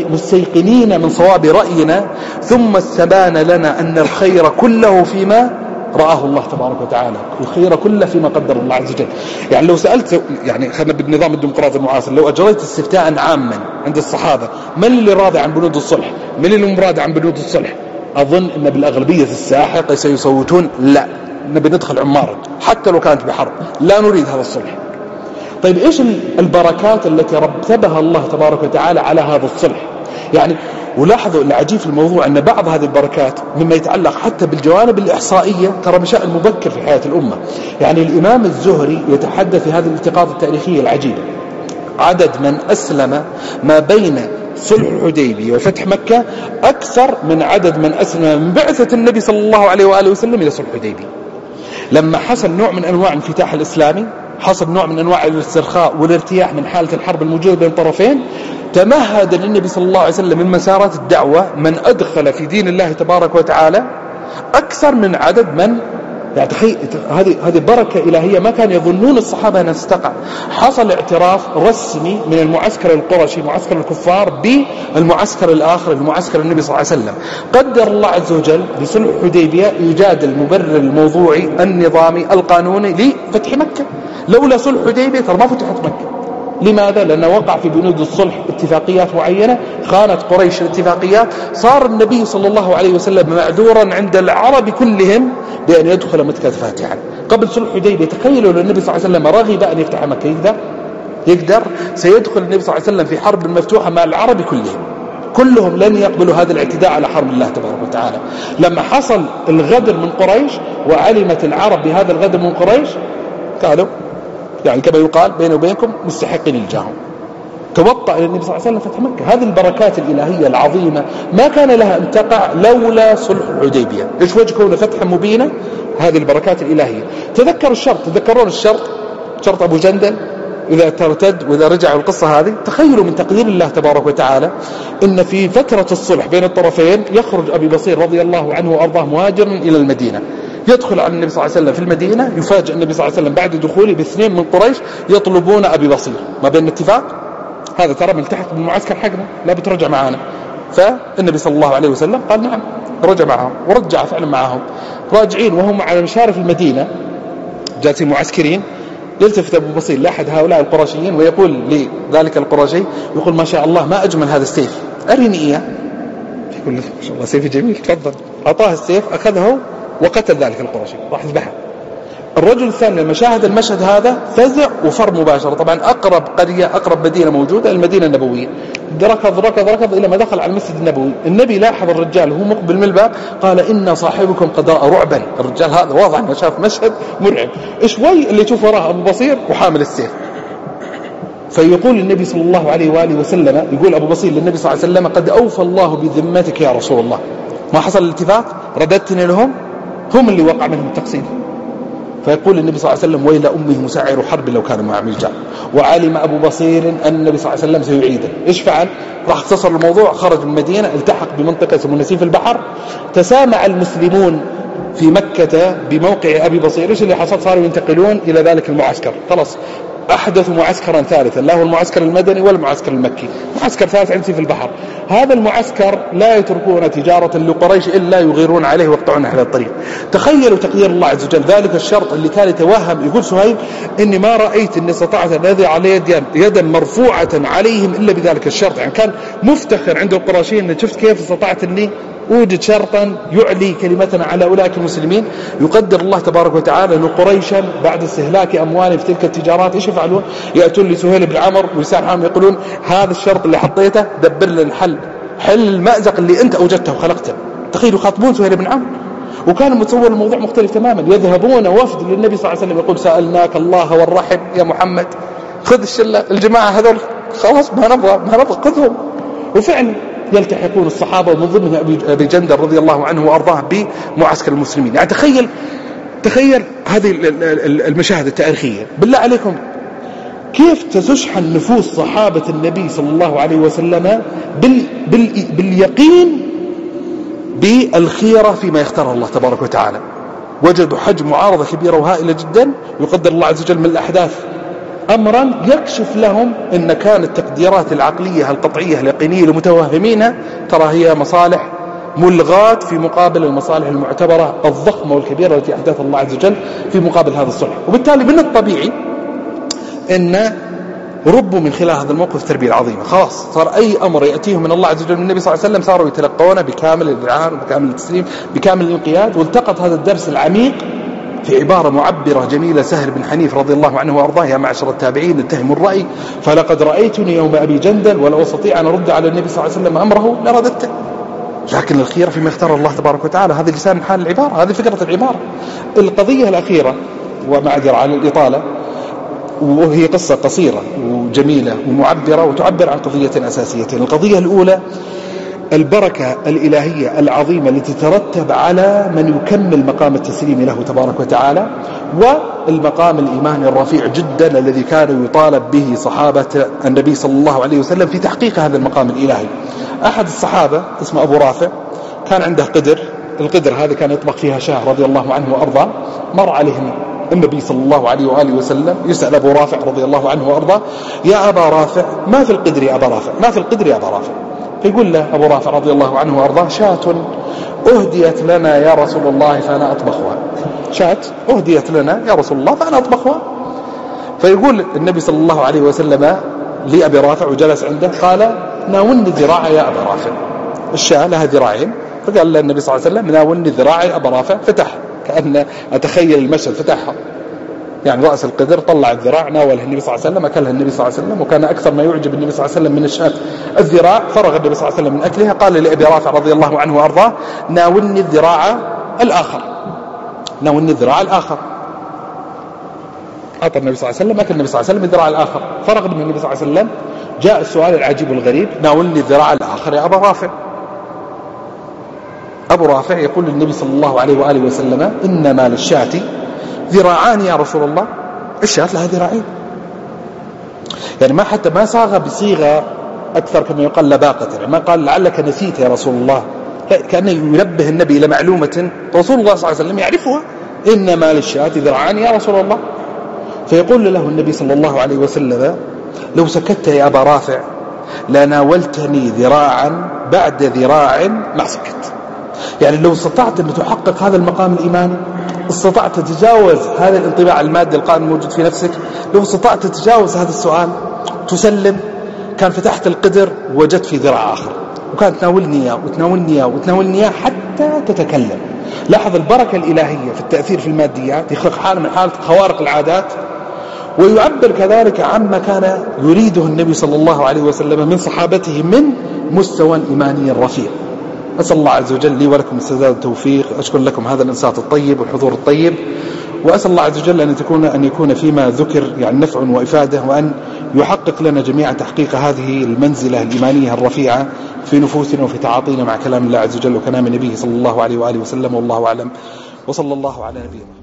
مستيقنين من صواب رأينا، ثم استبان لنا أن الخير كله فيما رآه الله تبارك وتعالى، الخير كله فيما قدر الله عز وجل. يعني لو سألت، يعني خلنا بالنظام الديمقراطي المعاصر، لو أجريت استفتاء عاما عند الصحابة: من اللي راضي عن بنود الصلح؟ من اللي مراد عن بنود الصلح؟ أظن أن بالأغلبية الساحقة سيصوتون لا، نبي ندخل عمارة حتى لو كانت بحرب، لا نريد هذا الصلح. طيب إيش البركات التي رتبها الله تبارك وتعالى على هذا الصلح؟ يعني ولاحظوا العجيب في الموضوع أن بعض هذه البركات مما يتعلق حتى بالجوانب الإحصائية ترى بشأن مبكر في حياة الأمة. يعني الإمام الزهري يتحدث في هذه الالتقاط التاريخية العجيبة: عدد من أسلم ما بين صلح الحديبية وفتح مكة أكثر من عدد من أسلم من بعثة النبي صلى الله عليه وآله وسلم إلى صلح الحديبية. لما حصل نوع من أنواع الانفتاح الإسلامي، حصل نوع من أنواع الاسترخاء والارتياح من حالة الحرب الموجودة بين الطرفين، تمهد للنبي صلى الله عليه وسلم من مسارات الدعوة من أدخل في دين الله تبارك وتعالى أكثر من عدد من، يعني هذه بركة إلهية ما كان يظنون الصحابة أنها تستقع. حصل اعتراف رسمي من المعسكر القرشي، معسكر الكفار، بالمعسكر الآخر، المعسكر النبي صلى الله عليه وسلم. قدر الله عز وجل بصلح الحديبية إيجاد المبرر الموضوعي النظامي القانوني لفتح مكة. لولا صلح الحديبية ترى ما فتحت مكة. لماذا؟ لأنه وقع في بنود الصلح اتفاقيات معينة، خانت قريش الاتفاقيات، صار النبي صلى الله عليه وسلم معذورا عند العرب كلهم بأن يدخل مكة فاتحا. قبل صلح الحديبية تخيلوا لو النبي صلى الله عليه وسلم رغب أن يفتح مكة، يقدر سيدخل النبي صلى الله عليه وسلم في حرب مفتوحة مع العرب كلهم لن يقبلوا هذا الاعتداء على حرم الله تبارك وتعالى. لما حصل الغدر من قريش وعلمت العرب بهذا الغدر من قريش، قالوا يعني كما يقال بيني وبينكم مستحقين الجاهم، توطأ إلى النبي صلى الله عليه وسلم فتح مكة. هذه البركات الإلهية العظيمة ما كان لها أن تقع لولا صلح الحديبية. إيش وجه كونه فتحا مبينا؟ هذه البركات الإلهية. تذكرون الشرط، شرط أبو جندل إذا ترتد وإذا رجعوا القصة هذه. تخيلوا من تقدير الله تبارك وتعالى إن في فترة الصلح بين الطرفين يخرج أبي بصير رضي الله عنه وأرضاه مهاجرا إلى المدينة، يدخل على النبي صلى الله عليه وسلم في المدينة، يفاجئ النبي صلى الله عليه وسلم بعد دخوله باثنين من قريش يطلبون أبي بصير. ما بين اتفاق هذا ترى ملتحق بالمعسكر حقنا، لا بترجع معانا. فالنبي صلى الله عليه وسلم قال نعم، رجع معهم، ورجع فعلا معهم. راجعين وهم على مشارف المدينة جالسين معسكرين، يلتفت أبو بصير لأحد هؤلاء القرشيين ويقول لذلك القرشي، يقول: ما شاء الله ما أجمل هذا السيف، أرني إياه. يقول له: ما شاء الله سيف جميل، تفضل. أعطاه السيف، أخذه وقتل ذلك القرشي، راح ذبحه. الرجل الثاني لما شاهد المشهد هذا فزع وفر مباشرة. طبعا أقرب قرية، أقرب مدينة موجودة المدينة النبوية. ركض إلى ما دخل على المسجد النبوي. النبي لاحظ الرجال وهو مقبل من الباب، قال: إن صاحبكم قد رأى رعبا. الرجال هذا واضح أنه شاف مشهد مرعب. شوي اللي يشوف وراه أبو بصير وحامل السيف. فيقول النبي صلى الله عليه وآله وسلم، يقول أبو بصير للنبي صلى الله عليه وسلم: قد أوفى الله بذمتك يا رسول الله، ما حصل الاتفاق؟ رددتني لهم، هم اللي وقع منهم التقصير. فيقول النبي صلى الله عليه وسلم: ويل أمه مساعر حرب لو كان مع ملجأ. وعلم أبو بصير أن النبي صلى الله عليه وسلم سيعيده. إيش فعل؟ راح اختصر الموضوع، خرج من المدينة، التحق بمنطقة اسمها نسيف البحر. تسامع المسلمون في مكة بموقع أبي بصير. إيش اللي حصل؟ صاروا ينتقلون إلى ذلك المعسكر. خلاص أحدثوا معسكرا ثالثا، لا هو المعسكر المدني ولا المعسكر المكي، معسكر ثالث عندي في البحر. هذا المعسكر لا يتركون تجارة لقريش إلا يغيرون عليه ويقطعون على الطريق. تخيلوا تقدير الله عز وجل، ذلك الشرط اللي كان يتوهم. يقول سهيل إني ما رأيت أني استطعت أن أضع علي يدا مرفوعة عليهم إلا بذلك الشرط. يعني كان مفتخر عند القرشيين أن شفت كيف استطعت أني أوجد شرطا يعلي كلمتنا على أولئك المسلمين. يقدر الله تبارك وتعالى أن قريشا بعد استهلاك أموالهم في تلك التجارات إيش يفعلون؟ يأتون لسهيل بن عمرو ويسامحهم يقولون هذا الشرط اللي حطيته دبر لنا الحل، حل المأزق اللي أنت أوجدته وخلقته. تخيلوا يخاطبون سهيل بن عمرو، وكان متصور الموضوع مختلف تماما. يذهبون وفد للنبي صلى الله عليه وسلم يقول سألناك الله والرحم يا محمد، خذ الشلة الجماعة هذول خلاص ما نبغى خذهم. وفعلا يلتحقون الصحابة ومن ضمنهم أبي جندل رضي الله عنه وأرضاه بمعسكر المسلمين. يعني تخيل هذه المشاهد التاريخية. بالله عليكم كيف تشحن نفوس صحابة النبي صلى الله عليه وسلم باليقين بالخيرة فيما يختار الله تبارك وتعالى. وجدوا حجم معارضة كبيرة وهائلة جدا، يقدر الله عز وجل من الأحداث أمرا يكشف لهم أن كانت التقديرات العقلية القطعية اليقينية المتوهمين ترى هي مصالح ملغاة في مقابل المصالح المعتبرة الضخمة والكبيرة التي أحدثها الله عز وجل في مقابل هذا الصلح. وبالتالي من الطبيعي أن ربوا من خلال هذا الموقف التربية العظيمة. خلاص صار أي أمر يأتيهم من الله عز وجل من النبي صلى الله عليه وسلم صاروا يتلقونه بكامل الإذعان وبكامل التسليم بكامل الانقياد. والتقط هذا الدرس العميق في عبارة معبرة جميلة سهل بن حنيف رضي الله عنه وأرضاه: يا معشر التابعين اتهموا الرأي فلقد رأيتني يوم أبي جندل ولو أستطيع أن أرد على النبي صلى الله عليه وسلم أمره لرددته. لكن الخير فيما اختار الله تبارك وتعالى. هذا لسان حال العبارة، هذه فكرة العبارة. القضية الأخيرة ومعذرة على الإطالة، وهي قصة قصيرة وجميلة ومعبرة وتعبر عن قضية أساسيتين. القضية الأولى البركة الإلهية العظيمة التي تترتب على من يكمل مقام التسليم له تبارك وتعالى، والمقام الإيماني الرفيع جدا الذي كان يطالب به صحابة النبي صلى الله عليه وسلم في تحقيق هذا المقام الإلهي. أحد الصحابة اسمه أبو رافع كان عنده قدر، القدر هذا كان يطبخ فيها شاه رضي الله عنه وأرضاه. مر عليه النبي صلى الله عليه وآله وسلم يسأل أبو رافع رضي الله عنه وأرضاه: يا أبا رافع ما في القدر يا أبا رافع، ما في القدر يا أبا رافع. فيقول له أبو رافع رضي الله عنه وأرضاه: شاة أهديت لنا يا رسول الله فأنا أطبخها. شاة أهديت لنا يا رسول الله فأنا أطبخها. فيقول النبي صلى الله عليه وسلم لأبي رافع وجلس عنده قال: ناولني ذراع يا أبا رافع. الشاة لها ذراعين، فقال له النبي صلى الله عليه وسلم: ناولني ذراع يا أبا رافع. فتح، كأن أتخيل المشهد، فتحها يعني رأس القدر، طلع الذراع، ناولها النبي صلى الله عليه وسلم، أكلها النبي صلى الله عليه وسلم. وكان أكثر ما يعجب النبي صلى الله عليه وسلم من الشاة الذراع. فرغ النبي صلى الله عليه وسلم من أكلها، قال لأبي رافع رضي الله عنه وأرضاه: ناولني الذراع الآخر، ناولني الذراع الآخر. أعطى النبي صلى الله عليه وسلم، أكل النبي صلى الله عليه وسلم الذراع الآخر. فرغ من النبي صلى الله عليه وسلم، جاء السؤال العجيب والغريب: ناولني الذراع الآخر يا أبا رافع. أبو رافع يقول للنبي صلى الله عليه وآله وسلم: إنما للشاة ذراعان يا رسول الله. الشاة لها ذراعين. يعني ما حتى ما صاغ بصيغة أكثر كما يقال لباقة، يعني ما قال لعلك نسيت يا رسول الله، كأنه ينبه النبي إلى معلومة رسول الله صلى الله عليه وسلم يعرفها: إنما للشاة ذراعان يا رسول الله. فيقول له النبي صلى الله عليه وسلم: لو سكت يا أبا رافع لناولتني ذراعا بعد ذراع ما سكت. يعني لو استطعت أن تحقق هذا المقام الإيماني، استطعت تتجاوز هذا الانطباع المادي القائم الموجود في نفسك، لو استطعت تتجاوز هذا السؤال تسلم، كان فتحت القدر ووجدت في ذراع آخر، وكانت تناولني وتناولني وتناولني حتى تتكلم. لاحظ البركة الإلهية في التأثير في الماديات، يخلق حالة من حالة خوارق العادات. ويعبر كذلك عما كان يريده النبي صلى الله عليه وسلم من صحابته من مستوى إيماني رفيع. أسأل الله عز وجل لي ولكم السداد التوفيق. أشكر لكم هذا الإنصات الطيب والحضور الطيب، وأسأل الله عز وجل أن يكون فيما ذكر يعني نفع وإفادة، وأن يحقق لنا جميعا تحقيق هذه المنزلة الإيمانية الرفيعة في نفوسنا وفي تعاطينا مع كلام الله عز وجل وكلام نبيه صلى الله عليه وآله وسلم. والله أعلم، وصلى الله على نبينا.